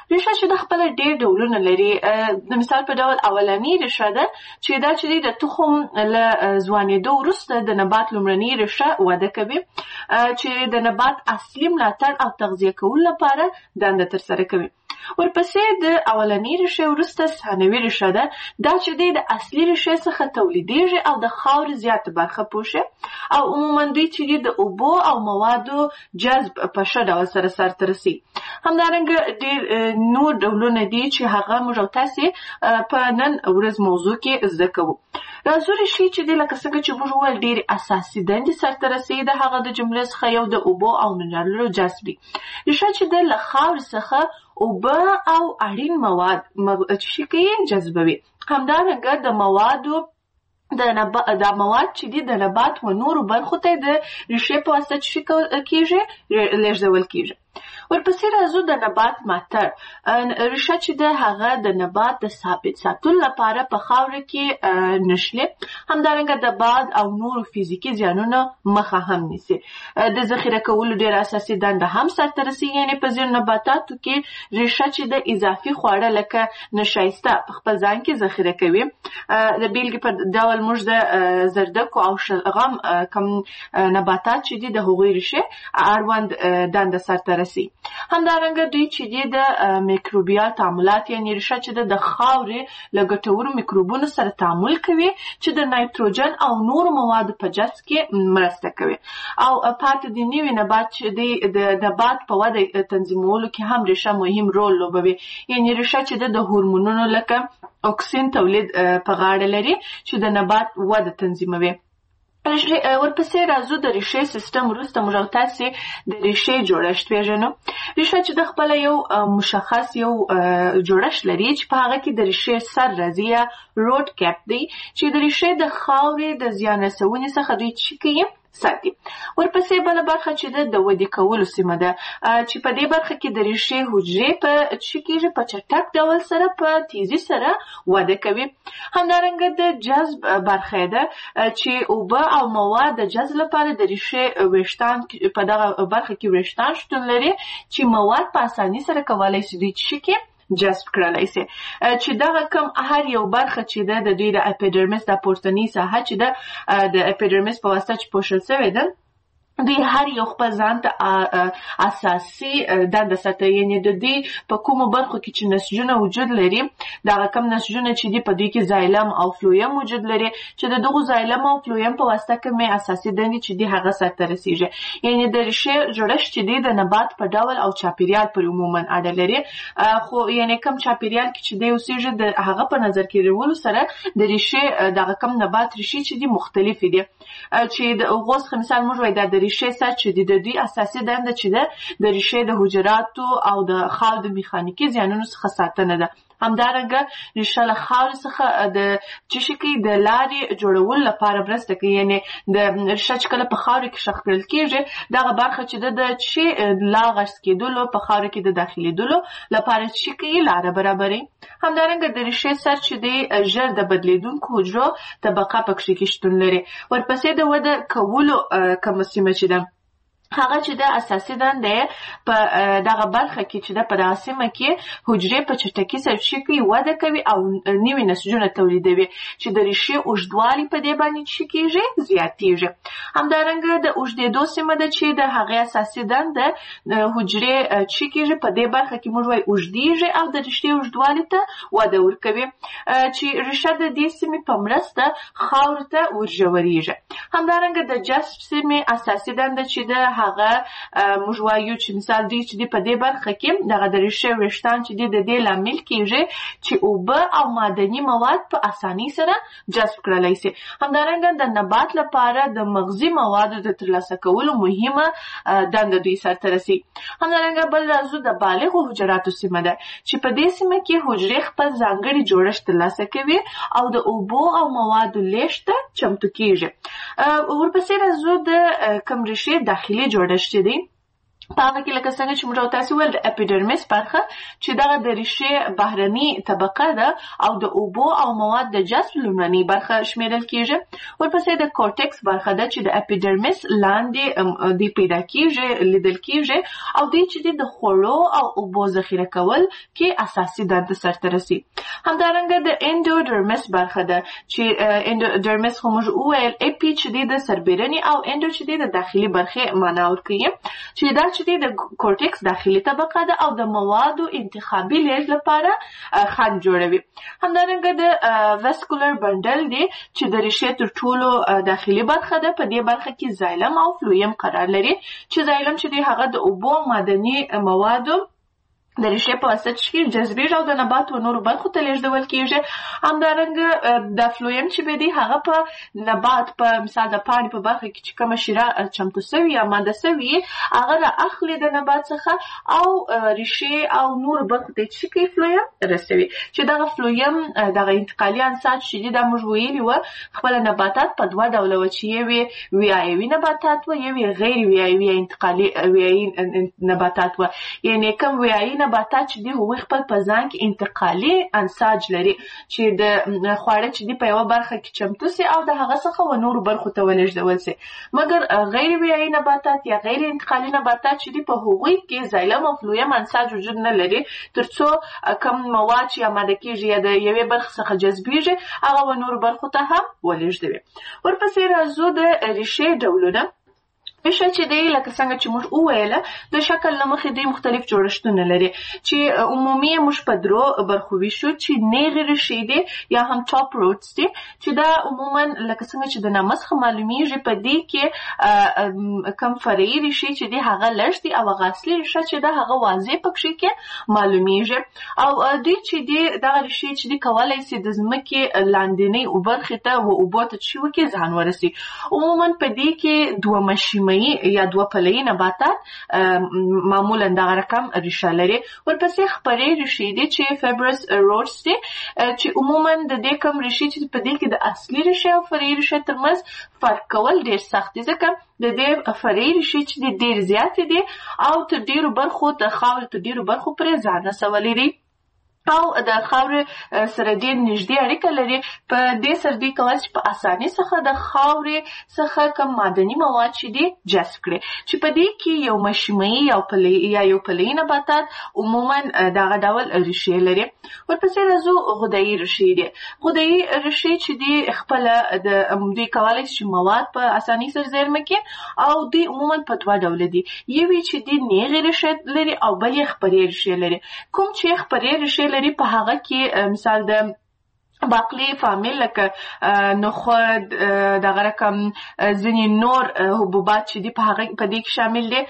ریشه چې د خپل ډېر ډولونه لري. د مثال په ډول اولنی ریشه ده چې دا چې د تخم له ځوانېدو وروسته د نبات لومړنۍ ریشه وده کوي چې د نبات اصلي ملاتړ او تغذیه کولو لپاره دنده ترسره کوي. ورپسې د اولنۍ ریښې وروسته ثانوي ریښه ده. دا چې دی د اصلي ریښې څخه تولیدېږي او د خاورې زیاته برخه پوښي او عموما دوی چې دی د اوبو او موادو جذب په ښه ډول سره سرته رسي. همدارنګه ډېر نور ډولونه دي چې هغه موږ او تاسې په نن ورځ موضوع کې زده کوو. راځو ریښې چې دی لکه څنګه چې موږ وویل ډېرې اساسي دندې سرته رسي. د هغه د جملې څخه یو د اوبو او منرالونو جذب دی. ریښه چې دی له خاورې څخه اوبه او اړین مواد چې کوي جذبوي. همدارنګه د موادو د نبات د مواد چې دي د نبات و نورو برخو ته د ریښې په واسطه چې کیږي لېږدول کیږي. ورپسې راځو د نبات ملاتړ. ریښه چې د هغه د نبات د ثابت ساتلو لپاره په خاوره کې نښلي. همدارنګه د باد او نورو فزیکي زیانونو مخه هم نیسي. د ذخیره کولو ډېر اساسي دنده هم سرته رسي. یعنې په ځینو نباتاتو کې ریښه چې د اضافي خواړه لکه نشایسته په خپل ځان کې ذخیره کوي. د بیلګې په ډول موږ د زردکو او شلغم کم نباتات چې دي د هغوی ریښې اړوند دنده سرته رسي. همدارنګه دوی چې دي د میکروبیال تعاملات یعنې ریښه چې د خاورې له ګټورو میکروبونو سره تعامل کوي چې د نایتروجن او نورو موادو په جذب کې مرسته کوي. او پاتې د نوي نبات چې د نبات په وده تنظیمولو کې هم ریښه مهم رول لوبوي. یعنې ریښه چې د هورمونونو لکه اکسین تولید په غاړه لري چې د نبات وده تنظیموي. ورپسې راځو د ریښې سیستم. وروسته موږ او تاسې د ریښې جوړښت پېژنو. ریښه چې د خپله یو مشخص یو جوړښت لري چې په هغه کې د ریښې سر راځي یا روټ کیپ دی چې د ریښې د خاورې د زیان رسونې څخه دوی چې کوي ساتي. ورپسې بله برخه چې ده د ودې کولو سیمه ده چې په دې برخه کې د ریښې حجرې په چې کېږي په چټک ډول سره په تیزي سره وده کوي. همدارنګه د جذب برخه ده چې اوبه او مواد د جذب لپاره د ریښې ویښتان په دغه برخه کې ویښتان شتون لري چې مواد په اسانۍ سره کولی شي دوی چې کې جذب کړلی سي. چې دغه کم هر یو برخه چې ده د دوی د اپیډرمس د پورتنۍ ساحه چې ده د اپیډرمس په واسطه چې پوښل شوې ده دوی هر یو خپل ځان ته اساسي دنده ساتي. یعنې د دوی په کومو برخو کې چې نسجونه وجود لري دغه کم نسجونه چې دي په دوی کې زایلم او فلویم وجود لري چې د دغو زایلم او فلویم په واسطه کومې اساسي دندې چې دي هغه سرته رسیږي. یعنې د ریښې جوړښت چې دی د نبات په ډول او چاپیریال پورې عموما اړه لري. خو یعنې کم چاپیریال کې چې دی اوسېږي د هغه په نظر کې نیولو سره د ریښې دغه کم نبات ریښې چې دي مختلفې دي چې د هغو څخه مثال موږ وایو دا د ریښې سر چې دی د دوی اساسي دنده چې ده د ریښې د حجراتو او د خاورې د میخانیکي زیانونو څخه ساتنه ده. همدارنګه ریښه له خاورې څخه د چې شي کوي د لارې جوړولو لپاره مرسته کوي. یعنې د ریښه چې کله په خاورې کې ښخ کړل کېږي دغه برخه چې ده د چې لا غرس کېدلو په خاورې کې د داخلېدلو لپاره چې کوي لاره برابروي. همدارنګه د ریښې سر چې دی ژر د بدلېدونکو حجرو طبقه پکښې کې شتون لري. ورپسې د وده کولو کومه سیمه چې ده هغه چې د اساسي دنده په دغه برخه کې چې د په دغه سیمه کې حجرې په چټکۍ سره چې کوي وده کوي او نوي نسجونه تولیدوي چې د ریښې اوږدوالي په دې باندې چې کېږي زیاتېږي. همدارنګه د اوږدېدو سیمه ده چې د هغې اساسي دنده حجرې چې کېږي په دې برخه کې موږ وایو اوږدېږي او د ریښې اوږدوالي ته وده ورکوي چې ریښه د دې سیمې په مرسته خاورو ته ورژورېږي. همدارنګه د جذب سیمې اساسي دنده چې د هغه موږ وایو چې مثال دوی چې دی په دې برخه کې دغه د ریښې ویښتان چې دی د دې لامل کېږي چې اوبه او معدني مواد په اسانۍ سره جذب کړلی سي. همدارنګه د نبات لپاره د مغذي موادو د ترلاسه کولو مهمه دنده دوی سرته رسي. همدارنګه بل راځو د بالغو حجراتو سیمه ده چې په دې سیمه کې حجرې خپل ځانګړي جوړښت ترلاسه کوي او د اوبو او موادو لېږد ته چمتو کېږي. ورپسې راځو د کوم ریښې داخلي جوړښت دی په هغه کې لکه څنګه چې موږ تاسو ول د اپیډرمیس برخه چې دغه د ریښې بهرني طبقه ده او د اوبو او مواد د جذب لومړنۍ برخه شمیرل کیږي. ورپسې د کورټکس برخه ده چې د اپیډرمیس لاندې دی پیدا کیږي لیدل کیږي او د چې د خوړو او اوبو ذخیره کول کې اساسي دنده سرته رسي. همدارنګه د انډوډرمیس برخه ده چې انډوډرمیس خو موږ وویل اپی چې د سربیرني او انډو چې د داخلي برخه معنا ورکوي چې دا چې د کورټکس داخلي طبقه ده او د موادو انتخابي لیږد لپاره خنډ جوړوي. همدارنګه د واسکولر بندل دی چې د ریښې تر ټولو داخلي برخه ده. په دې برخه کې زایلم او فلویم قرار لري چې زایلم چې دی هغه د اوبو معدني موادو د ریښې په واسطه کې جذبېږي او د نبات و نورو برخو ته لیږدول کیږي. همدارنګه د فلویم چې دی هغه په نبات په مثال د پاڼې په برخه کې چې کومه شیره چمتو سوي یا ماده سوي هغه را اخلي د نبات څخه او ریښې او نور برخو ته چې کوي فلویم رسوي چې دغه فلویم دغه انتقالي انساج چې دا موږ ویلي و خپل نباتات په دوه ډوله و چې یو ویایوي نباتات و یو غیر ویایوي انتقالي ویایي نباتات و. یعنی کوم ویایي نباتات چې دی هغوی خپل په ځان کې انتقالي انساج لري چې د خواړه چې دی په یوه برخه کې چمتو سي او د هغه څخه و نورو برخو ته ولېږدول سي. مګر غیر ویایي نباتات یا غیر انتقالي نباتات چې دی په هغوی کې زایلم او فلویم انساج وجود نه لري ترڅو کم مواد چې اماده کیږي یا د یوې برخې څخه جذبېږي هغه و نورو برخو ته هم ولېږدوي. ورپسې راځو د ریښې ډولونه. ریښه چې دی لکه څنګه چې موږ وویله د شکل له مخې دی مختلف جوړښتونه لري چې عمومي موږ په درو برخو ویشو چې نیغې ریښې دي یا هم ټاپ روټس دي چې دا عموما لکه څنګه چې د نامه څخه معلومیږي په دې کې کم فرعي ریښې چې دي هغه لږ دي او هغه اصلي ریښه چې ده هغه واضح پکښې کې معلومیږي او دوی چې دي دغه ریښې چې دي کولی سي د ځمکې لاندنۍ برخې ته و اوبو ته چې وکړي ځان ورسي. عموما په دې کې دوه مشیمه یا دوه پلهیي نباتات معمولا دغه رقم ریښه لري. ورپسې خپرې ریښې دي چې فیبرس روټس دي چې عموما د دې کوم ریښې چې په دې کې د اصلي ریښې او فرعي ریښې ترمنځ فرق کول ډېر سخت دي ځکه د دې فرعي ریښې چې دي ډېر زیاتې دي او تر ډېرو برخو د خاورې تر ډېرو برخو پرې ځان رسولی دي او د خاورې سره ډېر نږدې اړیکه لري. په دې سره دوی کولی شي په اسانۍ څخه د خاورې څخه کوم معدني مواد چې دي جذب کړي چې په دې کې یو مشیمه‌يي یا پلهیي یا یو پلهیي نباتات عموما دغه ډول ریښې لري. ورپسې راځو غدایي ریښې دي. غدایي ریښې چې دي خپله د دوی کولی شي مواد په اسانۍ سره زېرمه کړي او دوی عموما په دوه ډوله دي. یوې چې دي نیغې ریښې لري او بل یې خپرې ریښې لري. کوم چې خپرې ریښې لري په هغه کې مثال د باقلي فامیل لکه نخود دغه رقم ځینې نور حبوبات چې دي په هغه په دې کې شامل دي.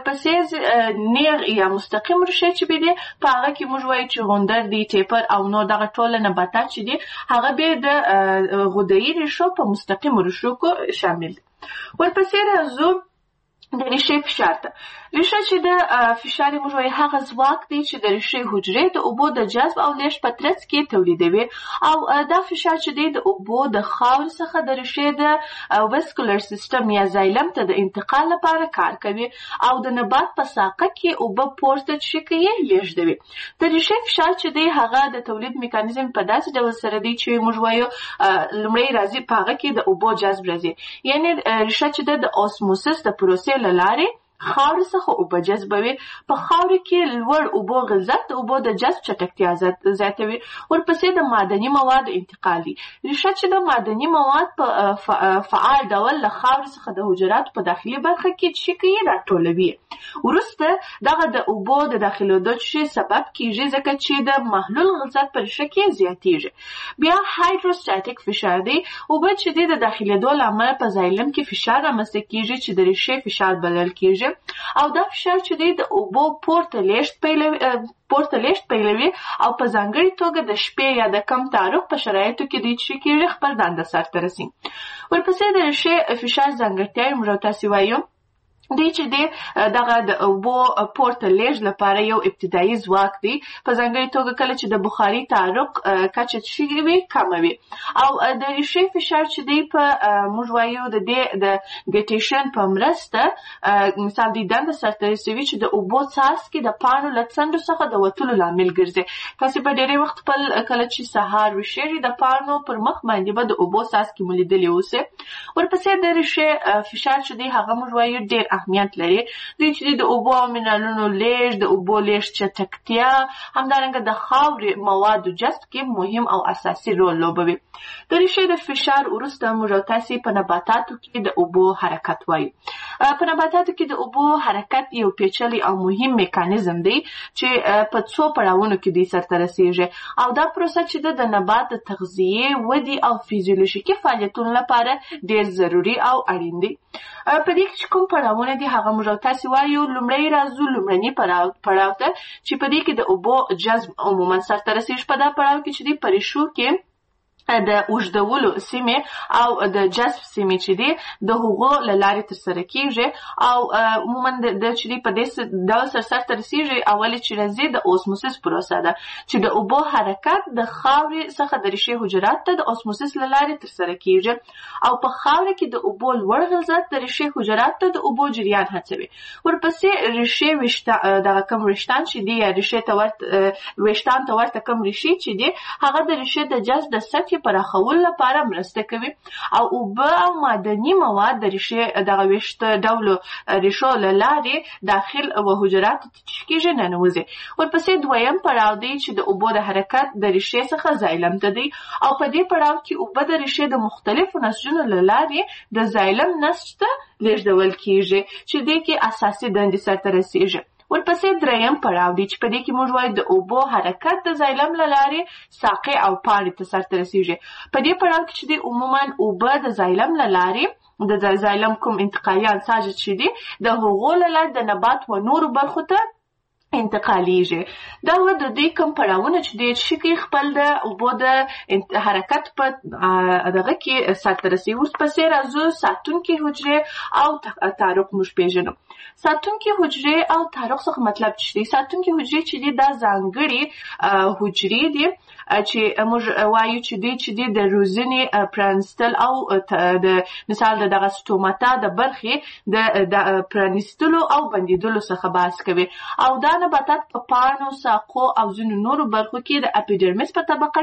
ورپسې نیغ یا مستقیم ریښې چې دي په هغه کې موږ وایو چې غوندر دي ټیپر او نور دغه ټول نباتات چې دي هغه بیا د غدایي ریښو په مستقیمو ریښو کې شامل دي. ورپسې راځو د ریښې فشار ته. ریښه چې د فشار موږ وایو هغه ځواک دی چې د ریښې حجرې د اوبو د جذب او لیږد په ترڅ کې تولیدوي او دا فشار چې دی د اوبو د خاورې څخه د ریښې د واسکولر سیستم یا زایلم ته د انتقال لپاره کار کوي او د نبات په ساقه کې اوبه پورته چې کوي لیږدوي. د ریښې فشار چې دی هغه د تولید میکانیزم په داسې ډول سره دی چې موږ وایو لومړی راځي په هغه کې د اوبو جذب راځي. یعنی ریښه چې د اوسموسس د پروسې له لارې خاورې څخه اوبه جذبوي. په خاورې کې لوړ اوبو غلظت د اوبو د جذب چټکتیا زیاتوي. ورپسې د معدني موادو انتقال دی. ریښه چې د معدني مواد په فعال ډول له خاورې څخه د حجراتو په داخلي برخه کې چې کوي راټولوي. وروسته دغه د اوبو د داخلېدو چې سبب کیږي ځکه چې د محلول غلظت په ریښه کې زیاتیږي. بیا هایدروستاتیک فشار دی. اوبه چې د داخلېدو له امله په زایلم کې فشار رامنځته کیږي چې د ریښې فشار بلل کیږي او دا فشار چې دی د اوبو پورته لیږد پیلوي پورته لیږد پیلوي او په ځانګړې توګه د شپې یا د کم تعرق په شرایطو کې دی چې کېږي خپل دنده سرته رسي. ورپسې د ریښې فشار ځانګړتیاوې موږ تاسې وایو دی چې دی دغه د اوبو پورته لیږد لپاره یو ابتدایي ځواک دی، په ځانګړې توګه کله چې د بخاري تعرق کچه شوې وي کمه وي. او د ریښې فشار چې دی په موږ وایو د دې د ګټیشن په مرسته مثال دی دنده سرته رسوي چې د اوبو څاڅکي د پاڼو له څنډو څخه د وتلو لامل ګرځي. تاسې به ډېری وخت خپل کله چې سهار ویښېږئ د پاڼو پر مخ باندې به د اوبو څاڅکي مو لیدلي اوسئ. ورپسې د ریښې فشار چې دی هغه موږ وایو ډېر اهمیت لري. دوی چې د اوبو او منرالونو لیږد، د اوبو لیږد چټکتیا، همدارنګه د خاورې موادو جذب کې مهم او اساسي رول لوبوي. د ریښې د فشار وروسته موږ او تاسې په نباتاتو کې د اوبو حرکت وایو. په نباتاتو کې د اوبو حرکت یو پیچلی او مهم میکانیزم دی چې په څو پړاوونو کې دی سرته رسیږي او دا پروسه چې د نبات د تغذیې، ودې او فیزیولوژیکي فعالیتونو لپاره ډېر ضروري او اړین دی. په دې کې چې کوم پړاوونه دي هغه موږ او تاسې وایو. لومړی راځو لومړني پړاو ته چې په دې کې د اوبو جذب عموما سرته رسیږي. په دا پړاو کې چې دی په ریښو کې د اوږدولو سیمې او د جذب سیمې چې دی د هغو له لارې ترسره کیږي او عموما د چې دی په دې ډول سره سرته رسیږي. اولې چې راځي د اوسموسیس پروسه ده چې د اوبو حرکت د خاورې څخه د ریښې حجرات ته د اوسموسیس له لارې ترسره کیږي او په خاوره کې د اوبو لوړ غلظت د ریښې حجرات ته د اوبو جریان هڅوي. ورپسې ریښې ویشتان دغه کم ویشتان چې دی یا ریښې ته ورته ویشتان ته ورته کم ریښې چې دی هغه د ریښې د جذب د سطحې پراخولو لپاره مرسته کوي او اوبه او معدني مواد د ریښې دغه ویشته ډولو ریښو له لارې داخل و حجراتو ته چې کېږي ننوځي. ورپسې دویم پړاو دی چې د اوبو د حرکت د ریښې څخه زایلم ته دی او په دې پړاو کې اوبه د ریښې د مختلفو نسجونو له لارې د زایلم نسج ته لیږدول کېږي چې دې کې اساسي دندې سرته رسیږي. ورپسې دریم پړاو دی چې په دې کې موږ وایو د اوبو حرکت د زایلم له لارې ساقې او پاڼې ته سرته رسیږي. په دې پړاو کې چې دی عموما اوبه د زایلم له لارې د زایلم کوم انتقالي انساج چې دی د هغو له لارې د نبات و نورو برخو ته انتقالیږي. دا و د دې کوم پړاوونه چې دی چې کوي خپل د اوبو د حرکت په دغه کې سرته رسي. ورپسې راځو ساتونکي حجرې او تعرق موږ پېژنو. ساتونکي حجرې او تعرق څخه مطلب څه دی؟ ساتونکي حجرې چې دی دا ځانګړي حجرې دي چې موږ وایو چې دی چې دی د روزنې پرانستل او د مثال د دغه سټوماتا د برخې د پرانستلو او بندیدلو څخه بحث کوي او دا نباتات په پاڼو، ساقو او ځینو نورو برخو کې د اپیډرمیس په طبقه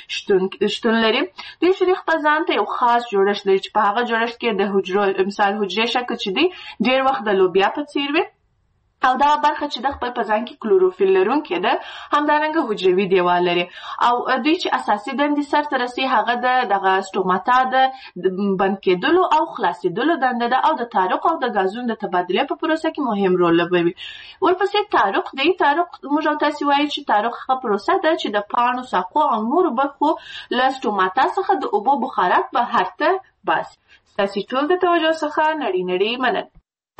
کې شتون لري. دوی چې خپل ځان ته یو خاص جوړښت لري چې په هغه جوړښت کې د حجرو مثال حجرې شکل چې دی ډېر وخت د لوبیا په څیر وي او دا برخه چې د خپل په ځان کې کلوروفیل لرونکې ده همدارنګه حجروي دیوال لري او دوی چې اساسي دندې سرته رسي هغه د دغه سټوماتا د بند کېدلو او خلاصېدلو دنده ده او د تعرق او د غازونو د تبادلې په پروسه کې مهم رول لوبوي. ورپسې تعرق دی. تعرق موږ او تاسې وایو چې تعرق هغه پروسه ده چې د پاڼو، ساقو او نورو برخو له سټوماتا څخه د اوبو بخارات بهر ته باسي. ستاسې ټول د توجه څخه نړۍ نړۍ مننه.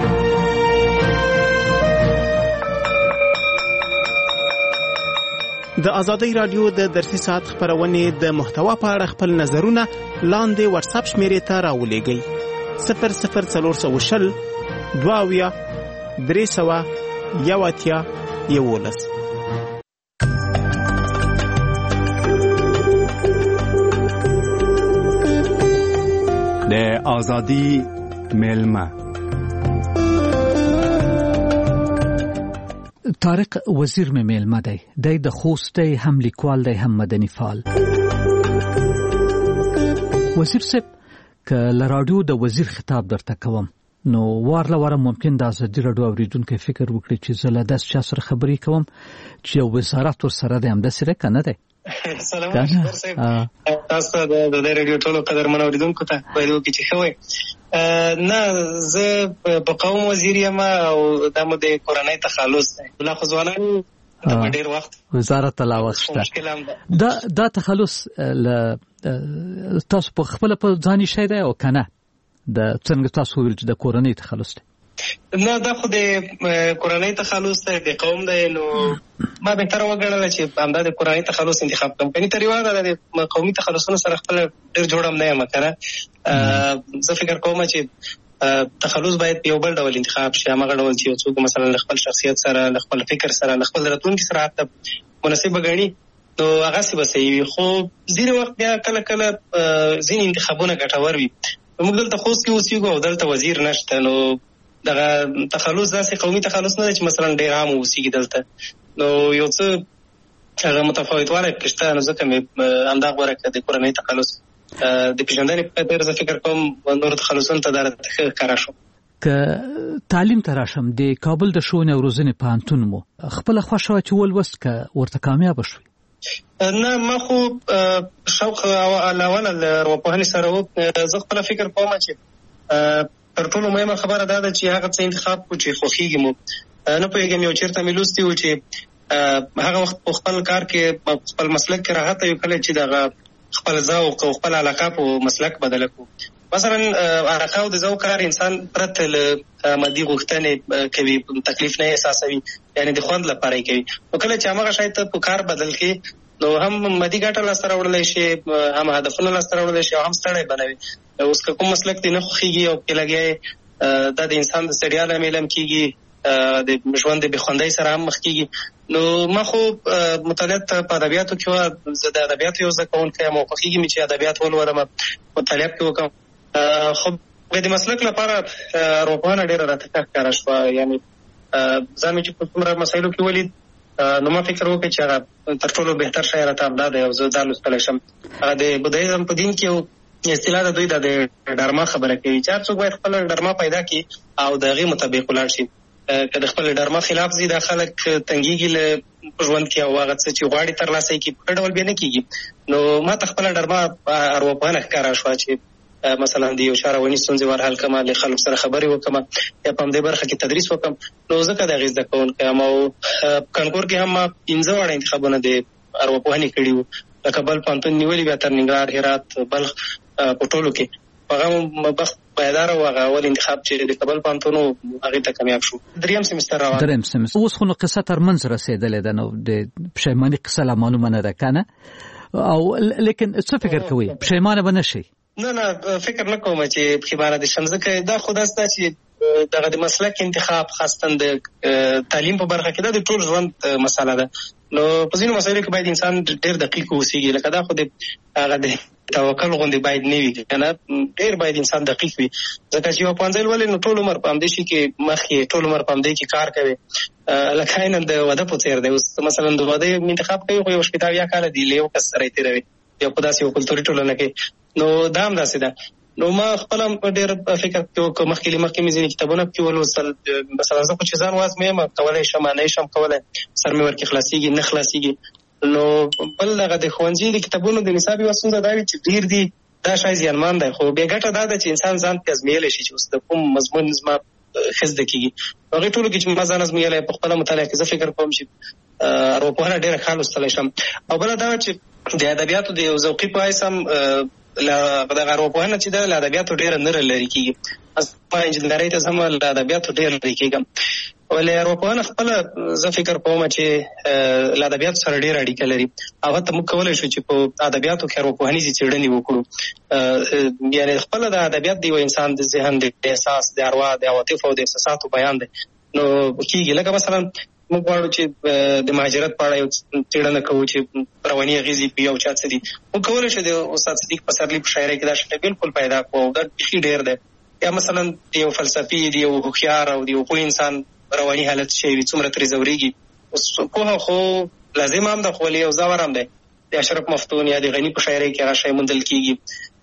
د ازادۍ رادیو د درسي ساعت خبرونه د محتوا په اړه خپل نظرونه لاندې واتس اپ شمیرې ته راولېږئ. صفر صفر څلور سوه شل دوه اویا درې سوه یو اتیا یولس. د ازادۍ مېلمه طارق وزیر مې میلمه دی. دی د خوست دی، هم لیکوال دی، هم مدني فعال. وزیر صاحب که له راډیو د وزیر خطاب درته کوم نو وار له واره ممکن د ازادي راډیو اوریدونکو فکر وکړي چې زه له داسې چا سره خبرې کوم چې یو وزارت ورسره دی. همداسې دی که نه دی؟ سلام علیکم صاحب، تاسو د د راډیو ټولو قدرمن اوریدونکو ته باید وکړي چې ښه وایي. نه زه په قوم وزیر یم او دا مو د کورنۍ تخلص دی. بلا خو ځوانان د ډېر وخت وزارت ته لا وخت شته. دا دا تخلص تاسو په خپله په ځاني شی دی او که نه د څنګه تاسو ویل چې د کورنۍ تخلص دی؟ نه دا خو د کورنۍ تخلص دی، د قوم دی. نو ما بهتره وګڼله چې همدا د کورنۍ تخلص انتخاب کړم. کني تر یوه د قومي تخلصونو سره خپله ډېر جوړ هم نه یم که نه. زه فکر کوم چې تخلص باید یو بل ډول انتخاب شي، هغه ډول چې څوک مثلا خپل شخصیت سره، خپل فکر سره، خپل راتلونکي سره حتی مناسب غني، نو هغه څه بسوي. خو ځینې وخت بیا کله کله ځینې انتخابونه ګټور وي. موږ دلته خوست کې اوسېږو او دلته وزیر نشته، نو دغه تخلص داسې قومي تخلص نه دی چې مثلا ډېر عام اوسېږي دلته، نو یو څه هغه متفاوتوالی پکې شته. نو ځکه مې همدا غوره کړه د کورنۍ تخلص د پېژندنې په خاطر زه فکر کوم نورو تخلصونو ته دا راته ښه ښکاره شو. که تعلیم ته راشم، د کابل د ښوونې او روزنې پوهنتون مو خپله خوښه وه چې ولوست، که ورته کامیابه شوې؟ نه، ما خو شوق علاوه له ارواپوهنې سره و. زه خپله فکر کوم چې تر ټولو مهمه خبره دا ده چې هغه څه انتخاب کړو چې خوښېږي مو. نه پوهېږم یو چېرته مې لوستي و چې هغه وخت په خپل کار کې خپل مسلک کې راحته یو، کله چې دغه خپل ذوق او خپل علاقه په مسلک بدله کړو. مثلا علاقه او د ذوق کار انسان پرته له مادي غوښتنې کوي، تکلیف نه احساسوي، یعنی د خوند لپاره یې کوي. نو کله چې هغه شی ته په کار بدل کړي، نو هم مادي ګټه لاسته راوړلی شي، هم هدفونه لاسته راوړلی شي، او هم ستړی بنوي. اوس که کوم مسلک دې نه خوښېږي او پکې لګیا دا د انسان د ستړیا لامل هم کېږي، د ژوند د بېخوندۍ سره هم مخ کېږي. نو ما خو مطالعات په ادبیاتو کې وه، زه د ادبیاتو یو زده کوونکی یم او خوښېږي مې چې ادبیات ولولم، مطالعه پکې وکړم. خو د مسلک لپاره ارواپوهنه ډېره راته ښه ښکاره شوه. یعنې ځان مې چې په څومره مسایلو کې ولید، نو ما فکر وکړ چې هغه تر ټولو بهتر شی راته همدا دی او زه دا لوستلی شم. د بودایزم په دین کې یو اصطلاح ده، دوی دا د ډرما خبره کوي چې هر څوک باید خپله ډرما پیدا کړي او د هغې مطابق ولاړ شي. که د خپل ډرما خلاف ځي، دا خلک تنګېږي له ژوند کې او هغه څه چې غواړي ترلاسه یې کړي په ښه ډول بیا نه کېږي. نو ما ته خپله ډرما ارواپوهنه ښکاره شوه چې مثلا د یو چا رواني ستونزې ورحل کړم، له خلکو سره خبرې وکړم، یا په همدې برخه کې تدریس وکړم. نو ځکه د هغې زده کوونکی یم. او کانکور کې هم ما پنځه واړه انتخابونه د ارواپوهنې کړي وو، د کابل پوهنتون نیولي، بیا تر ننګرهار، هرات، بلخ په ټولو کې. هغه بخت پایدار او هغه اول انتخاب چې د کابل پوهنتون و هغې ته کامیاب شو. دریم سمستر روان دریم سمستر اوس خو نو قصه تر منځ رسېدلې ده، نو د پښیماني قصه لا معلومه نه ده که نه؟ او لیکن څه فکر کوئ، پښیمانه به نه شئ؟ نه نه، فکر نه کوم چې پښیمانه دې شم، ځکه دا خو داسې ده چې دغه د مسلک انتخاب خاصتا د تعلیم په برخه کې دا د ټول ژوند مسله ده. نو په ځینو مسایلو کې باید انسان ډېر دقیق اوسېږي، لکه دا خو د هغه د توکل غوندې باید نه وي، که نه ډېر باید انسان دقیق وي. ځکه چې یو پوهنځی لولې نو ټول عمر په همدې شي کې مخ یې، ټول عمر په همدې کې کار کوي، لکه عیناً د واده په څېر دی. اوس مثلا د واده انتخاب کوي، خو یو شپېته اویا کاله دی له یو کس سره یې تېروي، یا په داسې یو کلتوري ټولنه کې. نو دا هم داسې ده. نو ما خپل ډېر فکر کوم، مخکې مخکې مې ځینې کتابونه پکې ولوستل. مثلا زه خو چې ځان وازمویم، کولی شم نه شم کولی، سر مې ورکې خلاصېږي نه خلاصېږي. نو بل دغه د ښوونځي د کتابونو د نصاب یوه ستونزه دا وي چې ډېر دي، دا شی زیانمان دی. خو بیا ګټه دا ده چې انسان ځان پرې ازمویلی شي چې اوس د کوم مضمون زما ښه زده کېږي. هغې ټولو کې چې ما ځان ازمویلی په خپله مطالعه کې زه فکر کوم چې ارواپوهنه ډېره ښه لوستلی شم. او بله دا چې د ادبیاتو د یو ذوقي په حیث هم دغه ارواپوهنه چې ده له ادبیاتو ډېره نه لرې کېږي. ما انجینرۍ ته ځم، له ادبیاتو ډېر لرې کېږم. ولې ارواپوهنه خپله زه فکر کوم چې له ادبیاتو سره ډېره اړیکه لري. او حتی موږ کولی شو چې په ادبیاتو کې ارواپوهنیزې څېړنې وکړو. یعنې خپله د ادبیات د یو انسان د ذهن، د احساس، د اروا، د عواطفو او د احساساتو بیان دی. نو کېږي لکه مثلا موږ غواړو چې د مهاجرت په اړه یو څېړنه کوو چې رواني اغېزې په یو چا څه دي. موږ کولی شو د استاد صدیق پسرلي په شاعرۍ کې دا شی بلکل پیدا کړو، او دا بیخي ډېر دی. یا مثلا د یو فلسفي، د یو هوښیار او د یو پوه انسان رواني حالت شی وي، څومره ترې ځورېږي. اوس پوهه خو لازم هم ده، خو ولې یو ځاور هم دی. د اشرف مفتون یا د غني په شاعرۍ کې هغه شی موندل کېږي.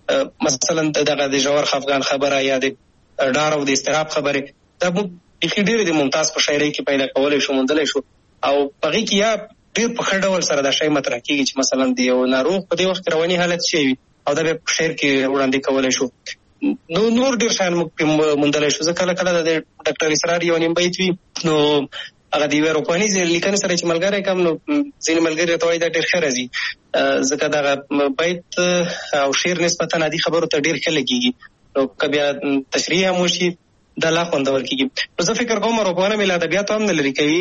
مثلا دغه د ژور خفګان خبره یا د ډار او د اضطراب خبرې، دا موږ بیخي ډېرې د ممتاز په شاعرۍ کې پیدا کولی شو، موندلی شو. او په هغې کې یا ډېر په ښه ډول سره دا شی مطرح کېږي چې مثلا د یو ناروغ په دې وخت کې رواني حالت شی وي، او دا بیا په شعر کې وړاندې کولی شو. نو نور ډېر شیان موږ پرې موندلی شو. زه کله کله د ډاکټر اسرار یو نیم بیت وي، نو هغه د یوې ارواپوهنیزې لیکنې سره چې ملګری کړم، نو ځینې ملګري راته وایي دا ډېر ښه راځي، ځکه دغه بیت او شعر نسبتا عادي خبرو ته ډېر ښه لګېږي. نو که بیا تشریح هم وشي، دا لا خوندور کېږي. نو زه فکر کوم ارواپوهنه مې له ادبیاتو هم نه لرې کوي،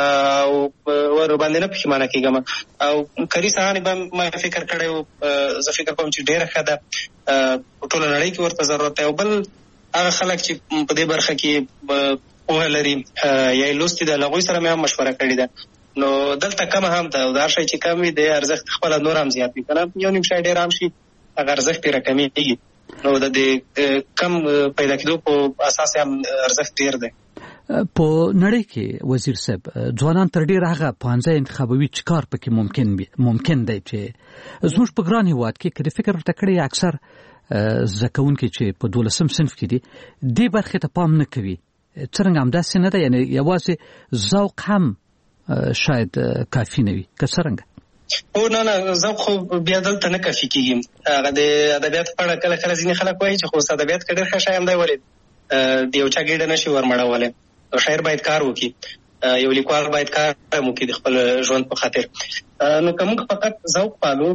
او ورباندې نه پښیمانه کېږم. او کري صحانې به ما فکر کړی و، زه فکر کوم چې ډېره ښه ده، په ټوله نړۍ کې ورته ضرورت دی. او بل هغه خلک چې په دې برخه کې پوهه لري یا لوستي ده لغوی سره مې هم مشوره کړې ده. نو دلته کم هم ده او دا شی چې کم وي د ارزښت خپل نور هم زیات وي کنه یو نیم شی ډیر هم شي هغه ارزښت یې راکمیږي. نو د دې کم پیدا کېدو په اساس هم ارزښت ډیر دی. په نړۍ کې وزیر صاحب ځوانان تر ډیر هغه پانځه انتخابوي چکار پکې ممکن بي. ممکن دی چې زموږ په ګران هیواد کې کله فکر ورته کړی اکثر زکون کې چې په دولسم صنف کې دي دې برخه ته پام نه کوي. څنګه هم داسې نه ده یعنی یوازې ذوق هم شاید کافی نه وي که څنګه؟ او نه نه ذوق خو بیا دلته نه کافي کېږي. هغه د ادبیات په اړه کله کله ځینې خلک وایي چې خو ادبیات کې ډېر ښه شی هم دی ولې د یو چا ګېډه نشي ورمړولی. شاعر باید کار وکړي، یو لیکوال باید کار وکړي د خپل ژوند په خاطر. نو که موږ فقط ذوق پالو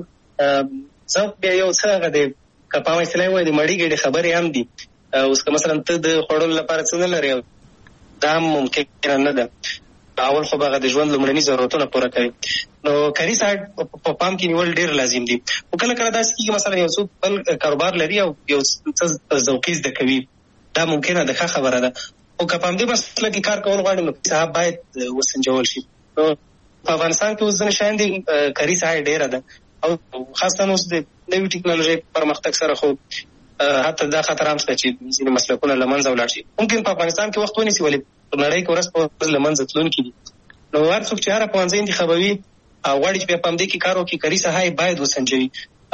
ذوق بیا یو څه هغه دی که په عامه اصطلاح وایي د مړۍ ګېډې خبرې هم دي. اوس که مثلا ته د خوړلو لپاره څه نه لرې دا هم ممکنه نه ده. اول خو به هغه د ژوند لومړني ضرورتونه پوره کوي. نو کاري ساعت په پام کې نیول ډېر لازم دي. خو کله کله داسې کېږي مثلا یو څوک بل کاروبار لري او یو څه ذوقي زده کوي دا ممکنه ده ښه خبره ده. خو که په همدې مسله کې کار کول غواړي نو صاحب باید وسنجول شي. نو په افغانستان کې اوس ځینې شیان دي کاري ساحه ډېره ده او خاصتا اوس د نوي ټکنالوژۍ پرمختګ سره خو حتی دا خطر هم شته چې ځینې مسلکونه له منځه ولاړ شي. ممکن په افغانستان کې وخت ونیسي ولې په نړۍ کې ورځ په ورځ له منځه تلونکي دي. نو هر څوک چې هره پوهنځی انتخابوي او غواړي چې بیا په همدې کې کار وکړي کاري ساحه یې باید وسنجوي.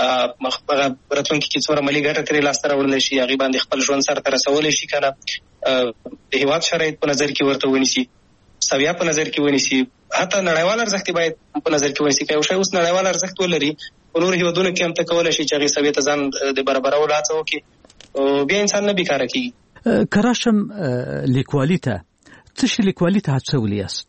هغه راتلونکي کې څومره مالي ګټه ترې لاسته راوړلی شي هغې باندې خپل ژوند سره ته رسولی شي که نه د هېواد شرایط په نظر کې ورته ونیسي سویه په نظر کې ونیسي حتی نړیوال ارزښت باید په نظر کې ونیسي. که یو شی اوس نړیوال ارزښت ولري په نورو هېوادونو کې هم ته کولی شي چې هغې سویې ته ځان د برابرولو هڅه وکړي او بیا انسان نه بیکاره کېږي. که راشم لیکوالي ته څه شي لیکوالي ته هڅولی یاست؟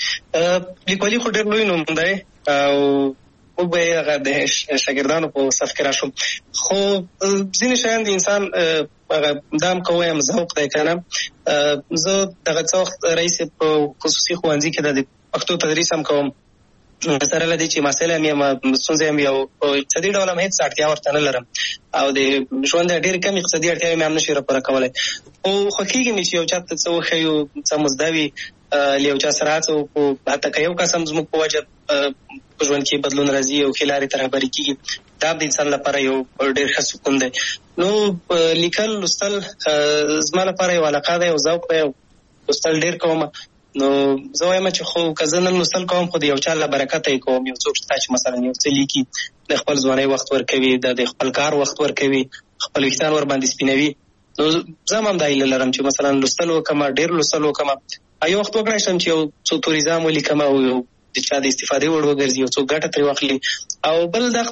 لیکوالي خو ډېر لوی نوم دی او موږ به یې هغه د شاګردانو په صف کې راشو. خو ځینې شیان د انسان دا هم که وایم ذوق دی که نه. زه دغه څه وخت رئیس په خصوصي ښوونځي کې د پښتو تدریس هم کوم. سره له دې چې مسایل هم یم ستونزې هم یو په اقتصادي ډول هم هېڅ اړتیا ورته نه لرم او د ژوند ډېرې کم اقتصادي اړتیاوې مې هم نشي راپوره کولی. خو خوښېږي مې چې یو چا ته څه وښیو څه مزده وي له یو چا سره هڅه وکړو حتی که یو کس هم زموږ په وجه په ژوند کې بدلون راځي او ښې لارې ته رهبري کېږي دا د انسان لپاره یو ډېر ښه سکون دی. نو لیکل لوستل زما لپاره یو علاقه دی او ذوق دی او لوستل ډېر کوم. نو زه وایم چې خو که زه نن لوستل کوم خو د یو چا له برکته یې کوم. یو څوک شته چې مثلا یو څه لیکي د خپل ځوانۍ وخت ورکوي د خپل کار وخت ورکوي خپل ویښتان ورباندې سپینوي. نو زه هم همدا هیله لرم چې مثلا لوستل وکړم ډېر لوستل وکړم یو وخت وکړی شم چې یو څو توریزام ولیکم او یو د چا د استفادې وړ وګرځي یو څوک ګټه ترې واخلي. او بل دا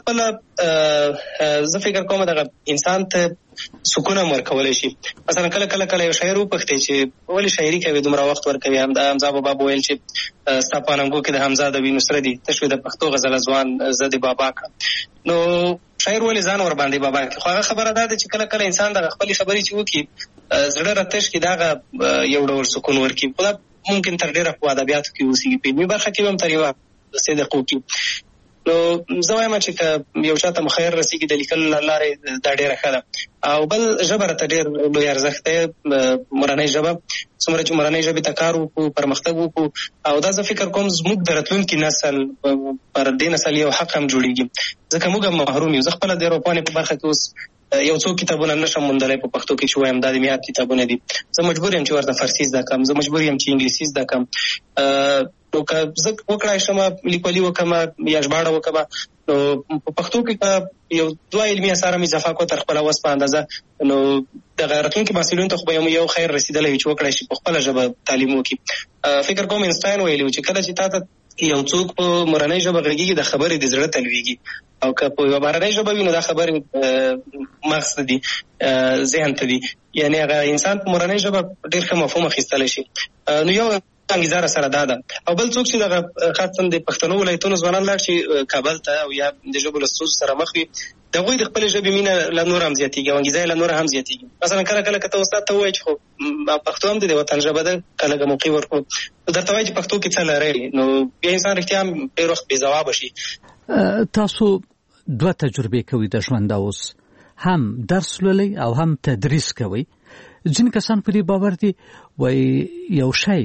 خپله زه فکر کوم دغه انسان ته سکون هم ورکولی شي. مثلا کله کله کله یو شاعر وپوښتې چې ولې شاعري کوي دومره وخت ورکوي. حمزه بابا به ویل چې ستا په اننګو کې د حمزه د وینو سره دي تش د پښتو غزله ځوان زه د بابا کړم. نو شاعر ولې ځان ورباندې بابا کړي. خو هغه خبره دا ده چې کله کله انسان دغه خپلې خبرې چې وکړي زړه راتش کړي دغه یو ډول سکون ورکړي. خو دا ممکن تر ډېره په ادبیاتو کې اوسېږي په علمي برخه کې هم تر یوه صدق وکړي. نو زه وایم چې که یو چا ته مخیر رسېږي د لیکلو له لارې دا ډېره ښه ده. او بل ژبه راته ډېر لوی ارزښت دی مورنۍ ژبه. څومره چې مورنۍ ژبې ته کار وکړو پرمختګ وکړو او دا زه فکر کوم زموږ د راتلونکي نسل پر دې نسل یو حق هم جوړېږي ځکه موږ هم محروم یو. زه خپله د اروپانې په برخه کې اوس یو څو کتابونه نشم موندلی په پښتو کې چې وایم دا د میاد کتابونه دي. زه مجبور یم چې ورته فارسي زده کړم زه مجبور یم چې انګلیسي زده کړم. نو که زه وکړای شم لیکوالي وکړم یا ژباړه وکړم نو په پښتو کې که یو دوه علمي اثار هم اضافه کړو تر خپله وس په اندازه نو دغه راتلونکي محصلینو ته خو به یو خیر رسېدلی وي چې وکړای شي په خپله ژبه تعلیم وکړي. فکر کوم اینسټاین ویلي و چې کله چې تا ته یو څوک په مورنۍ ژبه غږېږي د خبرې د زړه ته لوېږي او که په یوه بهرنۍ ژبه وي نو دا خبرې مغز ته دي ذهن ته دي یعنې هغه انسان په مورنۍ ژبه ډېر ښه مفهوم اخیستلی شي. نو یو انګیزه سره دا ده. او بل څوک چې دغه خاصا د پښتنو ولایتونو ځوانان لاړ شي کابل ته او یا د ژبو له ستونزو سره مخ وي د هغوی د خپلې ژبې مینه له نوره هم زیاتېږي او انګیزه یې له نوره هم زیاتېږي. مثلا کله کله که ته استاد ته ووایې چې خو پښتو هم د وطن ژبه ده که لږه موقع ورکړو نو درته وایي چې پښتو کې څه لرئ نو بیا انسان رښتیا هم ډېر وخت بې ځوابه شي. تاسو دوه تجربې کوئ د ژونده اوس هم درس لولئ او هم تدریس کوئ. ځینې کسان په دې باور دي وایي یو شی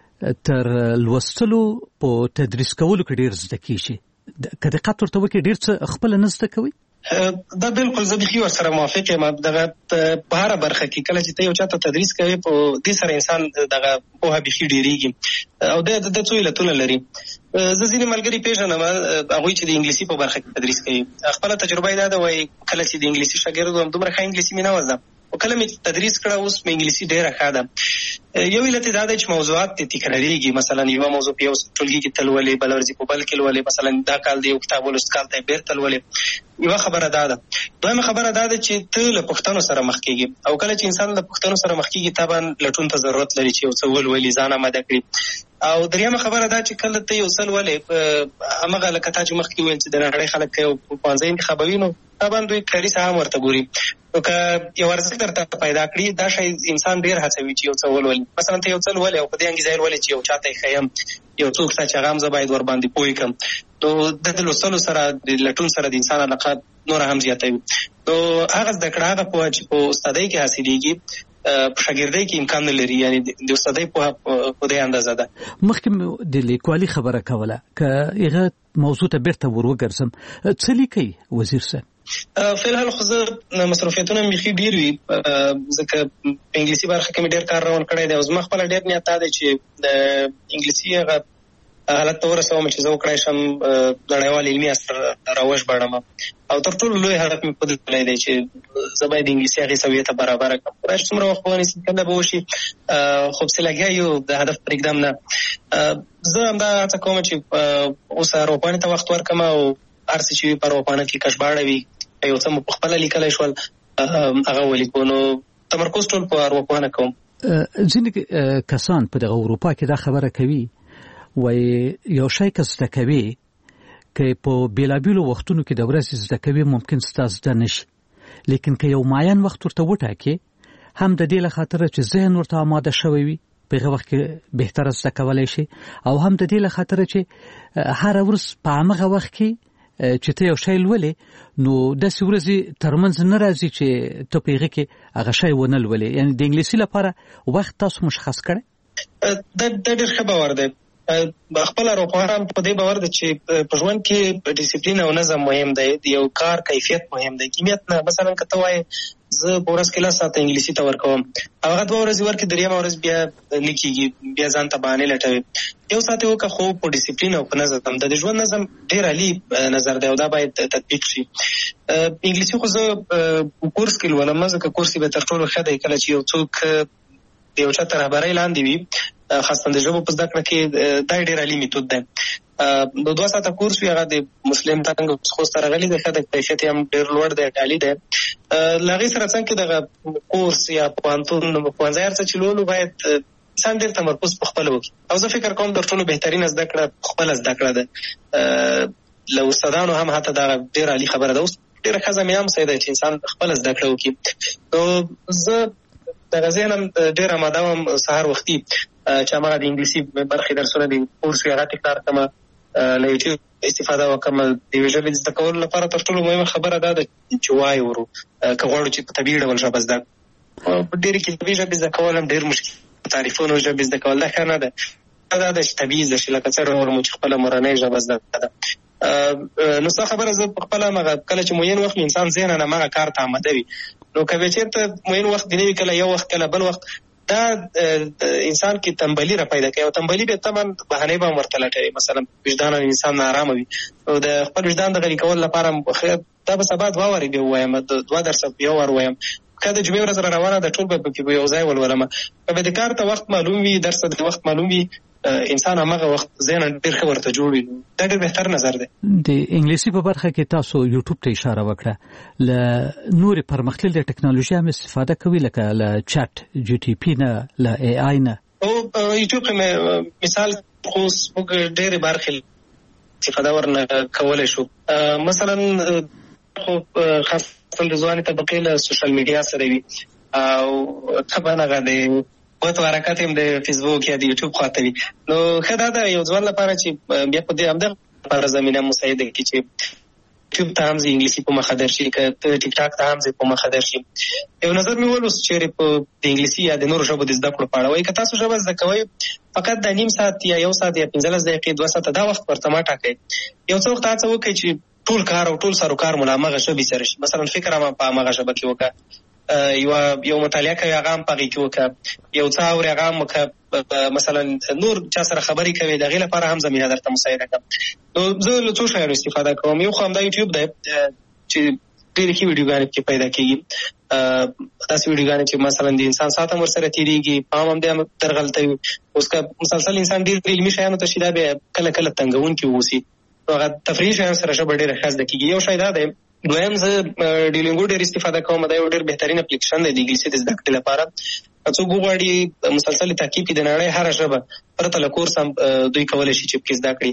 تر لوستلو په تدریس کولو کې ډېر زده کېږي، که دقت ورته وکړي ډېر څه خپله نه زده کوي. دا بالکل زه بخي ور سره موافق یم. دغه په هر برخه کې کله چې ته یو چاته تدریس کوي په دې سره انسان دغه پوهه بخي ډیریږي او د د څو علتونه لري. زه ځینې ملګري پیژنم هغوی چې د انګلیسي په برخه کې تدریس کوي، خپله تجربه یې دا ده وایي کله چې د انګلیسي شاګرد وم دومره ښه انګلیسي مې نه وه زده او کله مې تدریس کړه اوس مې انګلیسي ډېره ښه ده. یو علت دا دی چې موضوعات دې تکراریږي، مثلا یوه موضوع په یو ټولګي کې ته لولې، بله ورځ په بل کې لولې، مثلا دا کال د یو کتاب ولوست کال ته یې بېرته لولې. یوه خبره دا ده. دویمه خبره دا ده چې ته له پوښتنو سره مخ کېږي او کله چې انسان له پوښتنو سره مخ کېږي طبعا لټون ته ضرورت لري چې یو څه ولولي، ځان آماده کړي. او دریمه خبره دا چې کله ته یو څه لولې هماغه لکه تا چې مخکې وویل چې د نړۍ خلک یو پوهنځی انتخابوي نو طبعا دوی کاري څه هم ورته ګوري. نو که یو ارزښت درته پیدا کړي دا شی انسان ډېر هڅوي چې یو څه ولولي. مثلا ته یو څه لولې او په دې انګیزه یې لولې چې یو چا ته یې ښیم، یو څوک شته چې هغه هم زه باید ورباندې پوه کړم، نو د لوستلو سره د لټون سره د انسان علاقه نوره هم زیاتوي. نو هغه زده کړه هغه پوهه چې په استادۍ کې حاصلېږي په شاګردۍ کې امکان نه لري، یعنی د استادۍ پوهه په دې اندازه ده. مخکې د لیکوالي خبره کوله، که هغه موضوع ته بیرته ور وګرځم، څه لیکئ وزیر صاحب؟ فی الحال خو زه مصروفیتونه مې بیخي ډېر وي، ځکه په انګلیسي برخه کې مې ډېر کار روان کړی دی او زما خپله ډېر نیت دا دی چې د انګلیسي هغه حالت ته ورسوم چې زه وکړی شم نړیوال علمي اثر راوژباړم او تر ټولو لوی هدف مې په دې تللی دی چې زه باید د انګلیسي هغې سویې ته برابره کړم. خدای چې څومره وخت ونیسي کله به وشي، خو پسې لګیا یو د هدف پرېږدم نه. زه همدا هڅه کوم چې اوس ارواپاڼې ته وخت ورکړم او هر څه چې وي په ارواپاڼه کې کشباړه وي، یو څه مو په خپله لیکلی شول هغه ولیکو. نو تمرکز ټول په ارواپاڼه کوم. ځینې کسان په دغه اروپا کې دا خبره کوي وایي یو شی که زده کوي که په بېلابېلو وختونو کې د ورځې زده کوي ممکن ستا زده نه شي، لیکن که یو معین وخت ورته وټاکې هم د دې له خاطره چې ذهن ورته آماده شوی وي په هغه وخت کې بهتره زده کولی شي، او هم د دې له خاطره چې هره ورځ په همغه وخت کې چې ته یو شی لولې نو داسې ورځې ترمنځ نه راځي چې ته په هغه کې هغه شی ونه لولې. یعنې د انګلیسي لپاره وخت تاسو مشخص کړی؟ دا ډېر ښه باور دی. خپل ارواپوهان په دې باور ده چې په ژوند کې ډیسپلین او نظم مهم دی، د یو کار کیفیت مهم دی، کمیت نه. مثلا که ته وایې زه په ورځ کې لس ساعته انګلیسي ته ورکوم او هغه دوه ورځې ورکړې، درېیمه ورځ بیا نه کېږي، بیا ځان ته بهانې لټوي. یو ساعت یې وکړه خو په ډیسپلین او په نظم. د ژوند نظم ډېر عالي نظر دی او دا باید تطبیق شي. انګلیسي خو زه کورس کې لولم، ځکه کورس یې به تر ټولو ښه دی کله چې یو څوک د یو چا تر رهبرۍ لاندې وي، خاصه د ژبو په زده کړه کې دا ډېر عالي میتود دی. د دوه ساعته کورس وي، هغه د مسلم تنګ خوست ته راغلی دی، ښه د کیفیت یې هم ډېر لوړ دی، عالي دی. له هغې سره څنګ کې دغه کورس یا پوهنتون ښوونځی هر څه چې لولو باید انسان ډېر تمرکز په خپله وکړي او زه فکر کوم تر ټولو بهترینه زده کړه خپله زده کړه ده. له استادانو هم حتی دا ډېره عالي خبره ده. اوس ډېره ښه زمینه هم صحیح ده چې انسان خپله زده کړه وکړي. نو زه دغه ذهن هم ډېر اماده وم سهار وختي چې هماغه د انګلیسي برخې درسونه د کورس وي هغه تکرار کړم، له یوټیوب استفاده وکړم. د یوې ژبې زده کولو لپاره تر ټولو مهمه خبره دا ده چې وایو ورو، که غواړو چې په طبیعي ډول ژبه زده کړو. په ډېرې کتابي ژبې زده کول هم ډېر مشکل، تعریفونو ژبې زده کول دا ښه نه ده. دا ده چې طبیعي زده شي، لکه څه ډول مو چې خپله مورنۍ ژبه زده ده. نو ستا خبره زه په خپله هماغه کله چې معین وخت انسان ذهناً هماغه کار ته آماده وي، نو که به چېرته معین وخت دې نه وي، کله یو وخت کله بل وخت، دا انسان کې تنبلي را پیدا کوي او تنبلي به طبعا بهانې به هم ورته لټوي. مثلا وجدان انسان ناارامه وي او د خپل وجدان د غلي کولو لپاره دا به سبا دوه وارې بیا ووایم، دوه درسه یو وار ووایم، که د جمعې ورځ را روانه ده ټول به په یو ځای ولولم. که به د کار ته وخت معلوم وي، درس ته د وخت معلوم وي، انسان هماغه وخت ذهن ډېر ښه ورته جوړ وي. دا ډېر بهتر نظر دی. د انګلیسي په برخه کې تاسو یوټیوب ته اشاره وکړه، له نورې پرمختللې ټکنالوژي هم استفاده کوي، لکه له چات جي ټي پي نه، له اے آی نه؟ او یوټیوب کې مثال خو موږ ډېرې برخې استفاده ورنه کولی شو. مثلا خو خاصه د ځوانې طبقې له سوشل میډیا سره وي او طبعا هغه د بہت حرکت هم د فیسبوک یا د یوټیوب خواته وي. نو ښه دا ده یو ځوان لپاره چې بیا په دې همدغه لپاره زمینه مساعده کړي چې یوټیوب ته هم انګلیسي په مخه درشي، که ټیک ټاک ته هم په مخه درشي. یو نظر مې ولوست چې په د انګلیسي یا د نورو ژبو د زده کړو په اړه وایي که تاسو ژبه زده کوئ فقط د نیم ساعت یا یو ساعت یا پنځلس دقیقې دوه ساعته دا وخت ورته مه ټاکئ. یو څه وخت هڅه وکړئ چې ټول کار او ټول سروکار مو له همغه ژبې سره شي. مثلا فکر هم په همغه ژبه کې وکړه، یو یو مطالعه کوي هغه هم په هغې کې وکړه، یو څه اوري هغه هم وکړه، مثلا نور چا سره خبرې کوي د هغې لپاره هم زمینه درته مساعده کړه. نو زه له څو شیانو استفاده کوم. یو خو همدا یوټیوب دی چې ډېرې ښې ویډیوګانې پکې پیدا کېږي، داسې ویډیوګانې چې مثلا د انسان ساعت هم ورسره تېرېږي، پام هم دی درغلته وي. اوس که مسلسل انسان ډېر علمي شیانو ته شي دا بیا کله کله تنګونکي واوسي، نو هغه تفریحي شیانو سره ژبه ډېره ښه زده کېږي. یو شی دا دی. دویم زه ډیولینګو ډېر استفاده کوم، دا یو ډېر بهترین اپلیکیشن دی د انګلیسي د زده کړې لپاره. څوک وغواړي مسلسل تعقیب کړي د نړۍ هره ژبه پرته له کورس هم دوی کولی شي چې پکې زده کړي.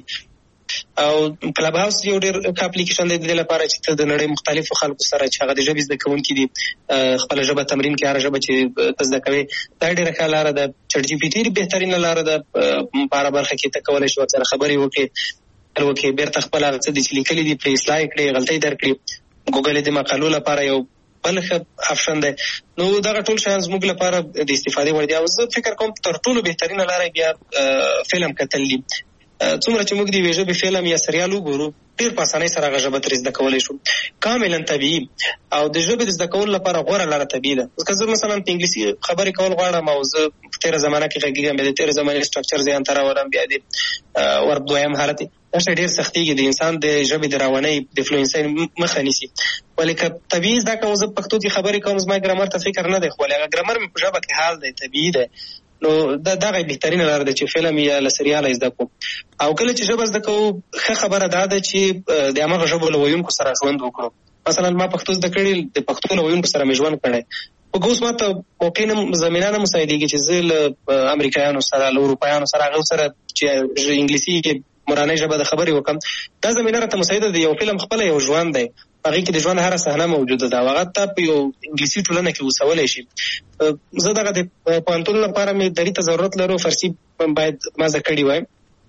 او کلب هاوس یو ډېر ښه اپلیکیشن دی د دې لپاره چې ته د نړۍ مختلفو خلکو سره چې هغه د ژبې زده کوونکي دي خپله ژبه تمرین کړي، هره ژبه چې ته زده کوې. دا ډېره ښه لاره ده. چټ جي پي ټي بهترینه لاره ده په هره برخه کې ته کولی شي ورسره خبرې وکړې وکړې بېرته خپل هغه څه دي چې لیکلي دي پرې اصلاح یې کړې، غلطۍ درکړي. ګوګل د مقالو لپاره یو بل ښه افشن دی. نو دغه ټول شیان زموږ لپاره د استفادې وړ دي. او زه فکر کوم تر ټولو بهترینه لاره بیا فلم کتل دي. څومره چې موږ د یوې ژبې فلم یا سریال وګورو ډېر په اسانۍ سره هغه ژبه ترې زده کولی شو، کاملا طبیعي. او د ژبې د زده کولو لپاره غوره لاره طبیعي ده. که زه مثلا په انګلیسي خبرې کول غواړم او زه په تېره زمانه کې غږېږم، بیا د تېرې زمانې سټرکچر ذهن ته راولم، بیا د ورب دویم حالت دا شی ډېر سختېږي، د انسان د ژبې د روانۍ د فلوینسۍ مخه نیسي. ولې که طبیعي زده کوم، زه پښتو کې خبرې کوم، زما ګرامر ته فکر نه دی، خو ولې هغه ګرامر مې په ژبه کې حال دی، طبیعي دی. نو دا دغه بهترینه لاره ده چې فلم یا له سریاله زده کوو. او کله چې ژبه زده کوو ښه خبره دا ده چې د همغه ژبو له ویونکو سره ژوند وکړو. مثلا ما پښتو زده کړې، د پښتو له ویونکو سره مې ژوند کړی، خو اوس ما ته موقع نه زمینه نه مساعدېږي چې زه له امریکایانو سره له اروپایانو سره هغو سره چې انګلیسي مورنۍ ژبه د خبرې وکړم. دا زمینه راته مساعده ده. یو فلم خپله یو ژوند دی، هغې کې د ژوند هره صحنه موجوده ده او هغه ته په یو انګلیسي ټولنه کې اوسولی شي. زه دغه د پوهنتون لپاره مې دري ته ضرورت لرو، فارسي باید ما زده کړې وای.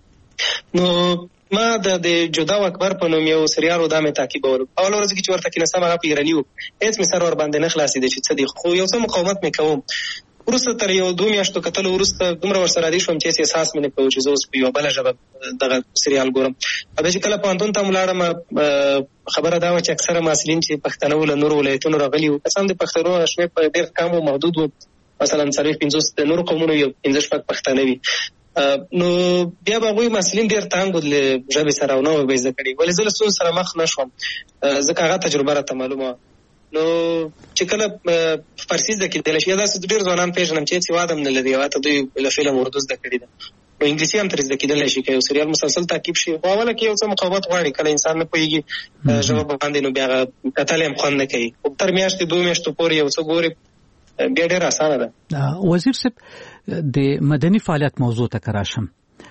نو ما د جدا و اکبر په نوم یو سریال و دا مې تعقیبولو. اوله ورځ کې چې ورته کېناستم هغه په ایراني و، هېڅ مې سر ورباندې نه خلاصېده چې څه دي، خو یو څه مقاومت مې کوم. وروسته تر یو دوه میاشتو کتلو وروسته دومره ورسره عادي شوم چې هېڅ احساس مې نه کوو چې زه اوس په یوه بله ژبه دغه سریال ګورم. او بیا چې کله پوهنتون ته ولاړم خبره دا وه چې اکثره محصلین چې پښتانه وو له نورو ولایتونو راغلي وو، کسان د پښتنو شمېر په ډېر کم و، محدود و، مثلا څلوېښت پنځوس د نورو قومونو یو پنځه شپږ پښتانه وي. نو بیا به هغوی محصلین ډېر تنګ وو له ژبې سره او نه وه به یې زده کړي. ولې زه له ستونزو سره مخ نه شوم ځکه هغه تجربه راته معلومه وه. نو چې کله فارسي زده کېدلی شي، یا داسې ډېر ځوانان پېژنم چې هېڅ هېواد هم نه لري او حتی دوی له فلم اردو زده کړې ده. نو انګلیسي هم ترې زده کېدلی شي که یو سریال مسلسل تعقیب شي. خو اوله کې یو څه مقاومت غواړي، کله انسان نه پوهېږي ژبه باندې، نو بیا هغه کتل یې هم خوند نه کوي. خو تر میاشتې دوه میاشتو پورې یو څه ګوري بیا ډېره اسانه ده. وزیر صاحب، د مدني فعالیت موضوع ته که راشم،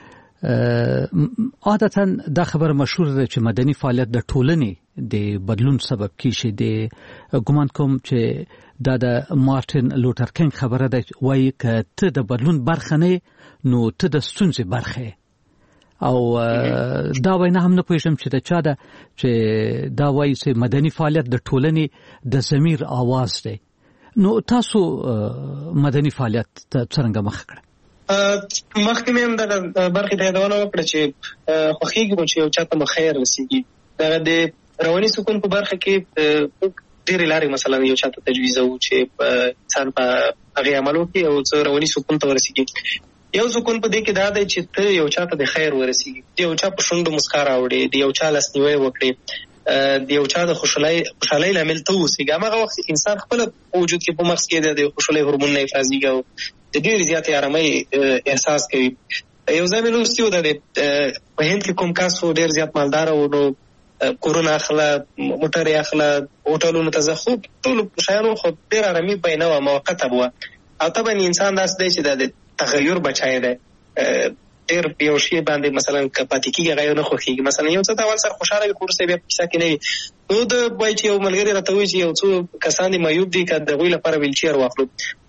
عادتا دا خبره مشهور ده چې مدني فعالیت د ټولنې د بدلون سبب کیږي. د ګمان کوم چې دا د مارټین لوتر کینګ خبره ده، وایي که ته د بدلون برخه نه نو ته د ستونزې برخه. او دا وینا هم نه پوهېږم چې د چا ده چې دا وایي چې مدني فعالیت د ټولنې د ضمیر آواز دی. نو تاسو مدني فعالیت ته څرنګه مخ کړه؟ مخکې مې هم دغه برخې ته یادونه وکړه چې خوښېږي مو چې یو چا ته مو خیر رسېږي. دغه د رواني سکون په برخه کې ډېرې لارې مثلا یو چا ته تجویزوو چې انسان په هغې عمل وکړي او څه رواني سکون ته ورسېږي. یو سکون په دې کې دا دی چې ته یو چا ته د خیر ورسېږي، د یو چا په شونډو مسکا راوړې، د یو چا لاسنیوی وکړې، د یو چا د خوشحالۍ خوشحالۍ لامل ته واوسېږي. هماغه وخت انسان خپله په وجود کې په مغز کې د خوشحالۍ هورمونونه افرازېږي او د ډېرې زیاتې ارامۍ احساس کوي. یو ځای مې لوستي و، د په هند کې کوم کس و ډېر زیات مالداره و، نو کورونه اخله، موټر یې اخله، هوټلونو ته ځه، خو ټولو شیانو خو ډېر ارامي به یې نه وه، موقته به وه. او طبعا انسان داسې دی چې د تغیر بچی دی، ډېر یو شي باندې مثلا که پاتې کېږي هغه یو نه خوښېږي. مثلا یو څه ته اول سر خوشحاله وي، خو وروسته بیا په کیسه کې نه وي. نو د وایي چې یو ملګري راته وایي چې یو څو کسان دي معیوب دي، که د هغوی لپاره ویلچیر واخلو.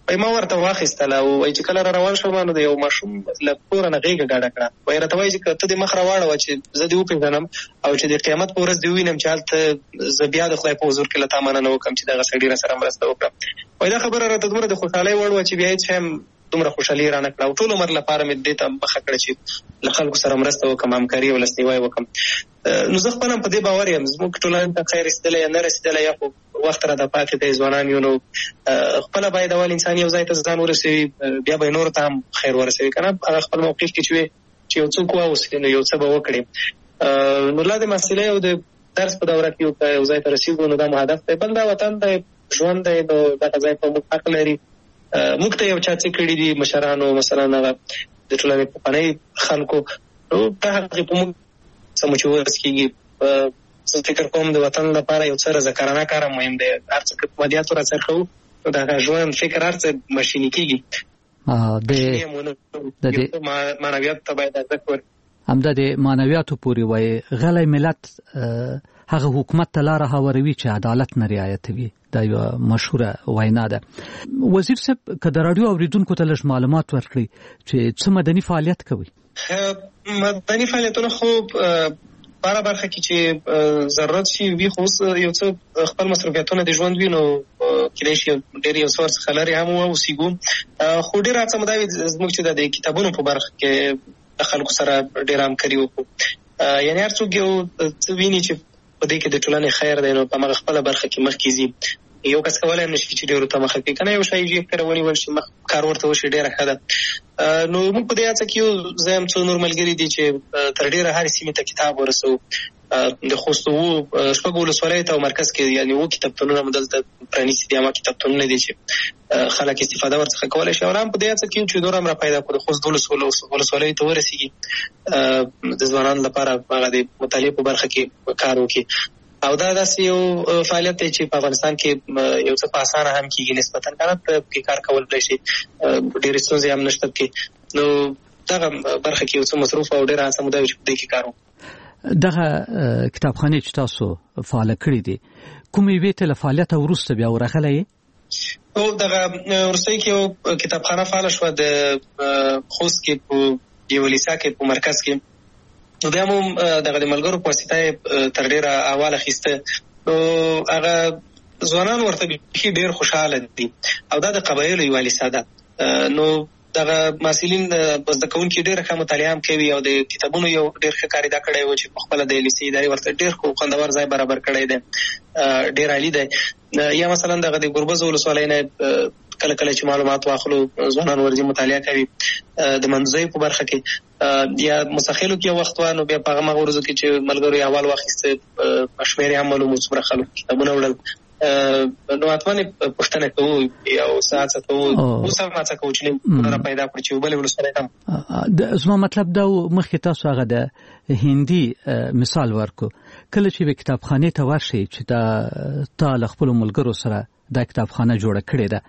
وای ما ورته واخیستله او وایي چې کله را روان شوم نو د یو ماشوم له کوره نه غېږه ګاډه کړه. وایي راته وایي چې ته دې مخ راواړوه چې زه دې وپېژنم او چې د قیامت په ورځ دې ووینم چې هلته زه بیا د خدای په حضور کې له تا مننه وکړم چې دغه سړي را سره مرسته وکړه. وایي دا خبره راته دومره د خوشحالۍ وړ وه چې بیا هېڅ شی هم دومره خوشحالي رانه کړه او ټول عمر لپاره مې دې ته مخه کړه چې له خلکو سره مرسته وکړم، همکاري او لاسنیوی وکړم. نو زه خپله هم په دې باور یم زموږ ټولنې ته خیر رسېدلی یا نه رسېدلی یا خو وخت راته پاتې دی، ځوانان یو نو خپله باید اول انسان یو ځای ته ځان ورسوي بیا به یې نورو ته هم خیر ورسوي که نه. هغه خپل موقف کې چې وي چې یو څوک واوسي نو یو څه به وکړي. نو لا د محصلۍ او د درس په دوره کې که یو ځای ته رسېږو نو دا مو هدف دی. بل دا وطن دی، ژوند دی، نو دغه ځای په موږ حق لري. موږ ته یو چا څه کړي دي مشرانو، مثلا هغه د ټولنې پخواني خلکو، نو دا هغې په موږ څه مو چې ورس کېږي. زه فکر کوم د وطن لپاره یو څه رضاکارانه کار هم مهم دی. هر څه که په مادیاتو راڅرخوو نو د هغه ژوند فکر هر څه ماشیني کېږي. معنویاتو ته باید ارزښت ورکړو. همدا د معنویاتو پورې وایي غلی ملت هغه حکومت ته لاره هواروي چې عدالت نه رعایتوي. دا یوه مشهوره وینا ده. وزیر صاحب که د راډیو اوریدونکو ته لږ معلومات ورکړي چې څه مدني فعالیت کوي؟ مدني فعالیتونه خو باره برخه کې چې ضرورت شي وي، خو اوس یو څه خپل مصروفیتونه د ژوند وي نو کېدای شي ډېر یو څه ورڅخه لرې هم واوسېږو. خو ډېره هڅه مو دا وي زموږ چې د کتابونو په برخه کې د خلکو سره ډېره همکاري وکړو. یعنې هر څوک یو څه ویني چې په دې کې د ټولنې خیر دی نو په همغه خپله برخه کې مخکې ځي. یو کس کولی هم نه شي چې ډېرو ته مخه کړي، که نه یو شی یې کره ونیول شي مخ کار ورته وشي ډېره ښه ده. نو موږ په دې هڅه کې یو زه هم څو نور ملګري دي چې تر ډېره هرې سیمې ته کتاب ورسوو. د خوست اوو شپږو ولسوالیو ته او مرکز کې یعنې اووه کتابتونونه مو دلته پرانیستي دي، همه کتابتونونه دي چې خلک استفاده ورڅخه کولی شي. او هم په دې هڅه کې یو چې نور هم را پیدا کړو د خوست دولس ولسوالیو ته ورسېږي د ځوانانو لپاره هغه د مطالعې په برخه کې کار وکړي. او دا داسې یو فعالیت دی چې په افغانستان کې یو څه په اسانه هم کېږي نسبتا، که نه په کې کار کولی شي، ډېرې ستونزې هم نشته پکې. نو دغه برخه کې یو څه مصروف او ډېره هڅه مو دا وي چې په دې کې کار وکړو. دغه کتابخانې چې تاسو فعاله کړې دي کومې یوې ته له فعالیته وروسته بیا ورغلی یې؟ او دغه وروستۍ کې یو کتابخانه فعاله شوه د خوست کې په یوه لیسا کې په مرکز کې. نو بیا مو دغه د ملګرو په واسطه تر ډېره اول اخیسته. نو هغه ځوانان ورته بیخي ډېر خوشحاله دي او دا د قبایلو یوه لیسا ده. نو دغه محصلین زده کوونکي ډېره ښه مطالعه هم کوي او د کتابونو یو ډېر ښه کارېدا کړی و چې پخپله د لیسې ادارې ورته ډېر خوندور ځای برابر کړی دی، ډېر عالي دی. یا مثلا دغه د ګربز ولسوالۍ نه کله کله چې معلومات واخلو ځوانان ورځي مطالعه کوي د منځۍ په برخه کې. یا مسخلو کې وخت وانه بیا په هغه ورځو کې چې ملګرو اول واخیسته شمېر یې هم معلوم څومره خلک کتابونه وړل. نو اتمنې پوښتنه کوو یو څه هڅه کوو اوس هم هڅه کوو چې نومونه پیدا کړو چې یو بلې ولسوالۍ هم. زما مطلب دا و مخکې تاسو هغه د هندي مثال ورکو، کله چې به کتابخانې ته ورشئ چې دا تا له خپلو ملګرو سره دا کتابخانه جوړه کړې ده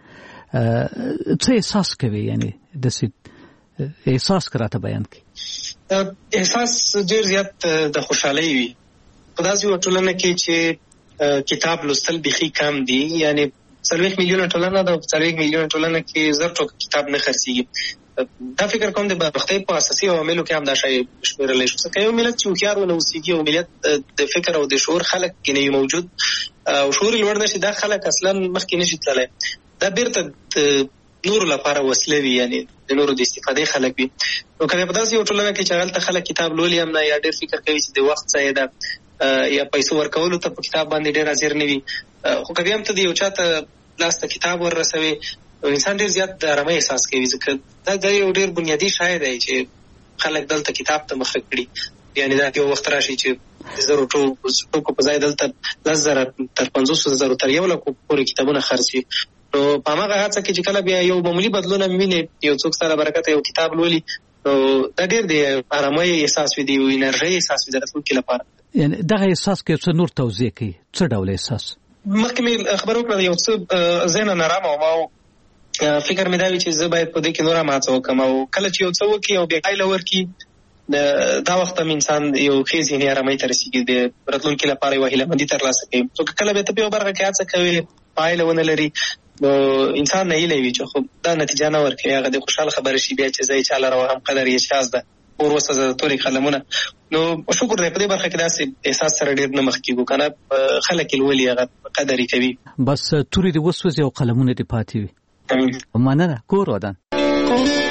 څه احساس کوي؟ یعنی داسې احساس که راته بیان کړي. احساس ډېر زیات د خوشحالۍ وي په داسې یوه ټولنه کې چې کتاب لوستل بیخي کم دي. یعنی څلوېښت میلیونه ټولنه ده، په څلوېښت میلیونه ټولنه کې زر ټوکه کتاب نه خرڅېږي. دا فکر کوم د بدبختۍ په اساسي عواملو کې هم دا شی شمېرلی شو. ځکه یو ملت چې هوښیار ونه اوسېږي او ملت د فکر او د شعور خلک کې نه وي موجود او شعور یې لوړ نه شي، دا خلک اصلا مخکې نه شي تللی. دا بیرته د نورو لپاره وسله وي، یعنی د نورو د استفادې خلک وي. نو که په داسې یو ټولنه کې چې هلته خلک کتاب لولي هم نه یا ډېر فکر کوي چې د وخت ضایع ده یا پیسو ورکولو ته په کتاب باندې ډېر حاضر نه وي، خو که بیا هم ته د یو چا ته لاس ته کتاب ور رسوي انسان ډېر زیات د ارامۍ احساس کوي. ځکه دا دا یو ډېر بنیادي شی دی چې خلک دلته کتاب ته مخه کړي. یعنی دا یو وخت راشي چې د زرو ټوکو په ځای دلته لس زره تر پنځوسو زرو تر یو لکو پورې کتابونه خرڅ وي. نو په هماغه هڅه کې چې کله بیا یو معمولي بدلون هم وینې، یو څوک سره برکته یو کتاب لولي، نو دا ډېر د ارامۍ احساس وي، د یو انرژۍ احساس وي د راتلونکي لپاره. یعنی دغه احساس کې څه نور توضیح کوي؟ څه ډول احساس؟ مخکې مې خبر وکړه یو څه ذهن نارامه وم او فکر مې دا وي چې زه باید په دې کې نوره هم هڅه وکړم او کله چې یو څه وکړي او بیا پایله ورکړي دا وخت هم انسان یو ښې ذهني ارامۍ ته رسېږي، د راتلونکي لپاره یوه هیله مندي ترلاسه کوي. نو که کله بیا ته په یوه برخه کې هڅه کوې پایله ونه لري نو انسان نه یې وی چې خو دا نتیجه نه ورکړي هغه د خوشاله خبره شي بیا چې زې چاله راو هم قدر یې شاز ده او وسه د توري قلمونه نو شکر دې په دې برخه کې داسې احساس سره ډېر نه مخ کیږي کنه خلک ولې هغه قدر کوي بس توري دې وسوځي او قلمونه دې پاتې وي مننه کور ودان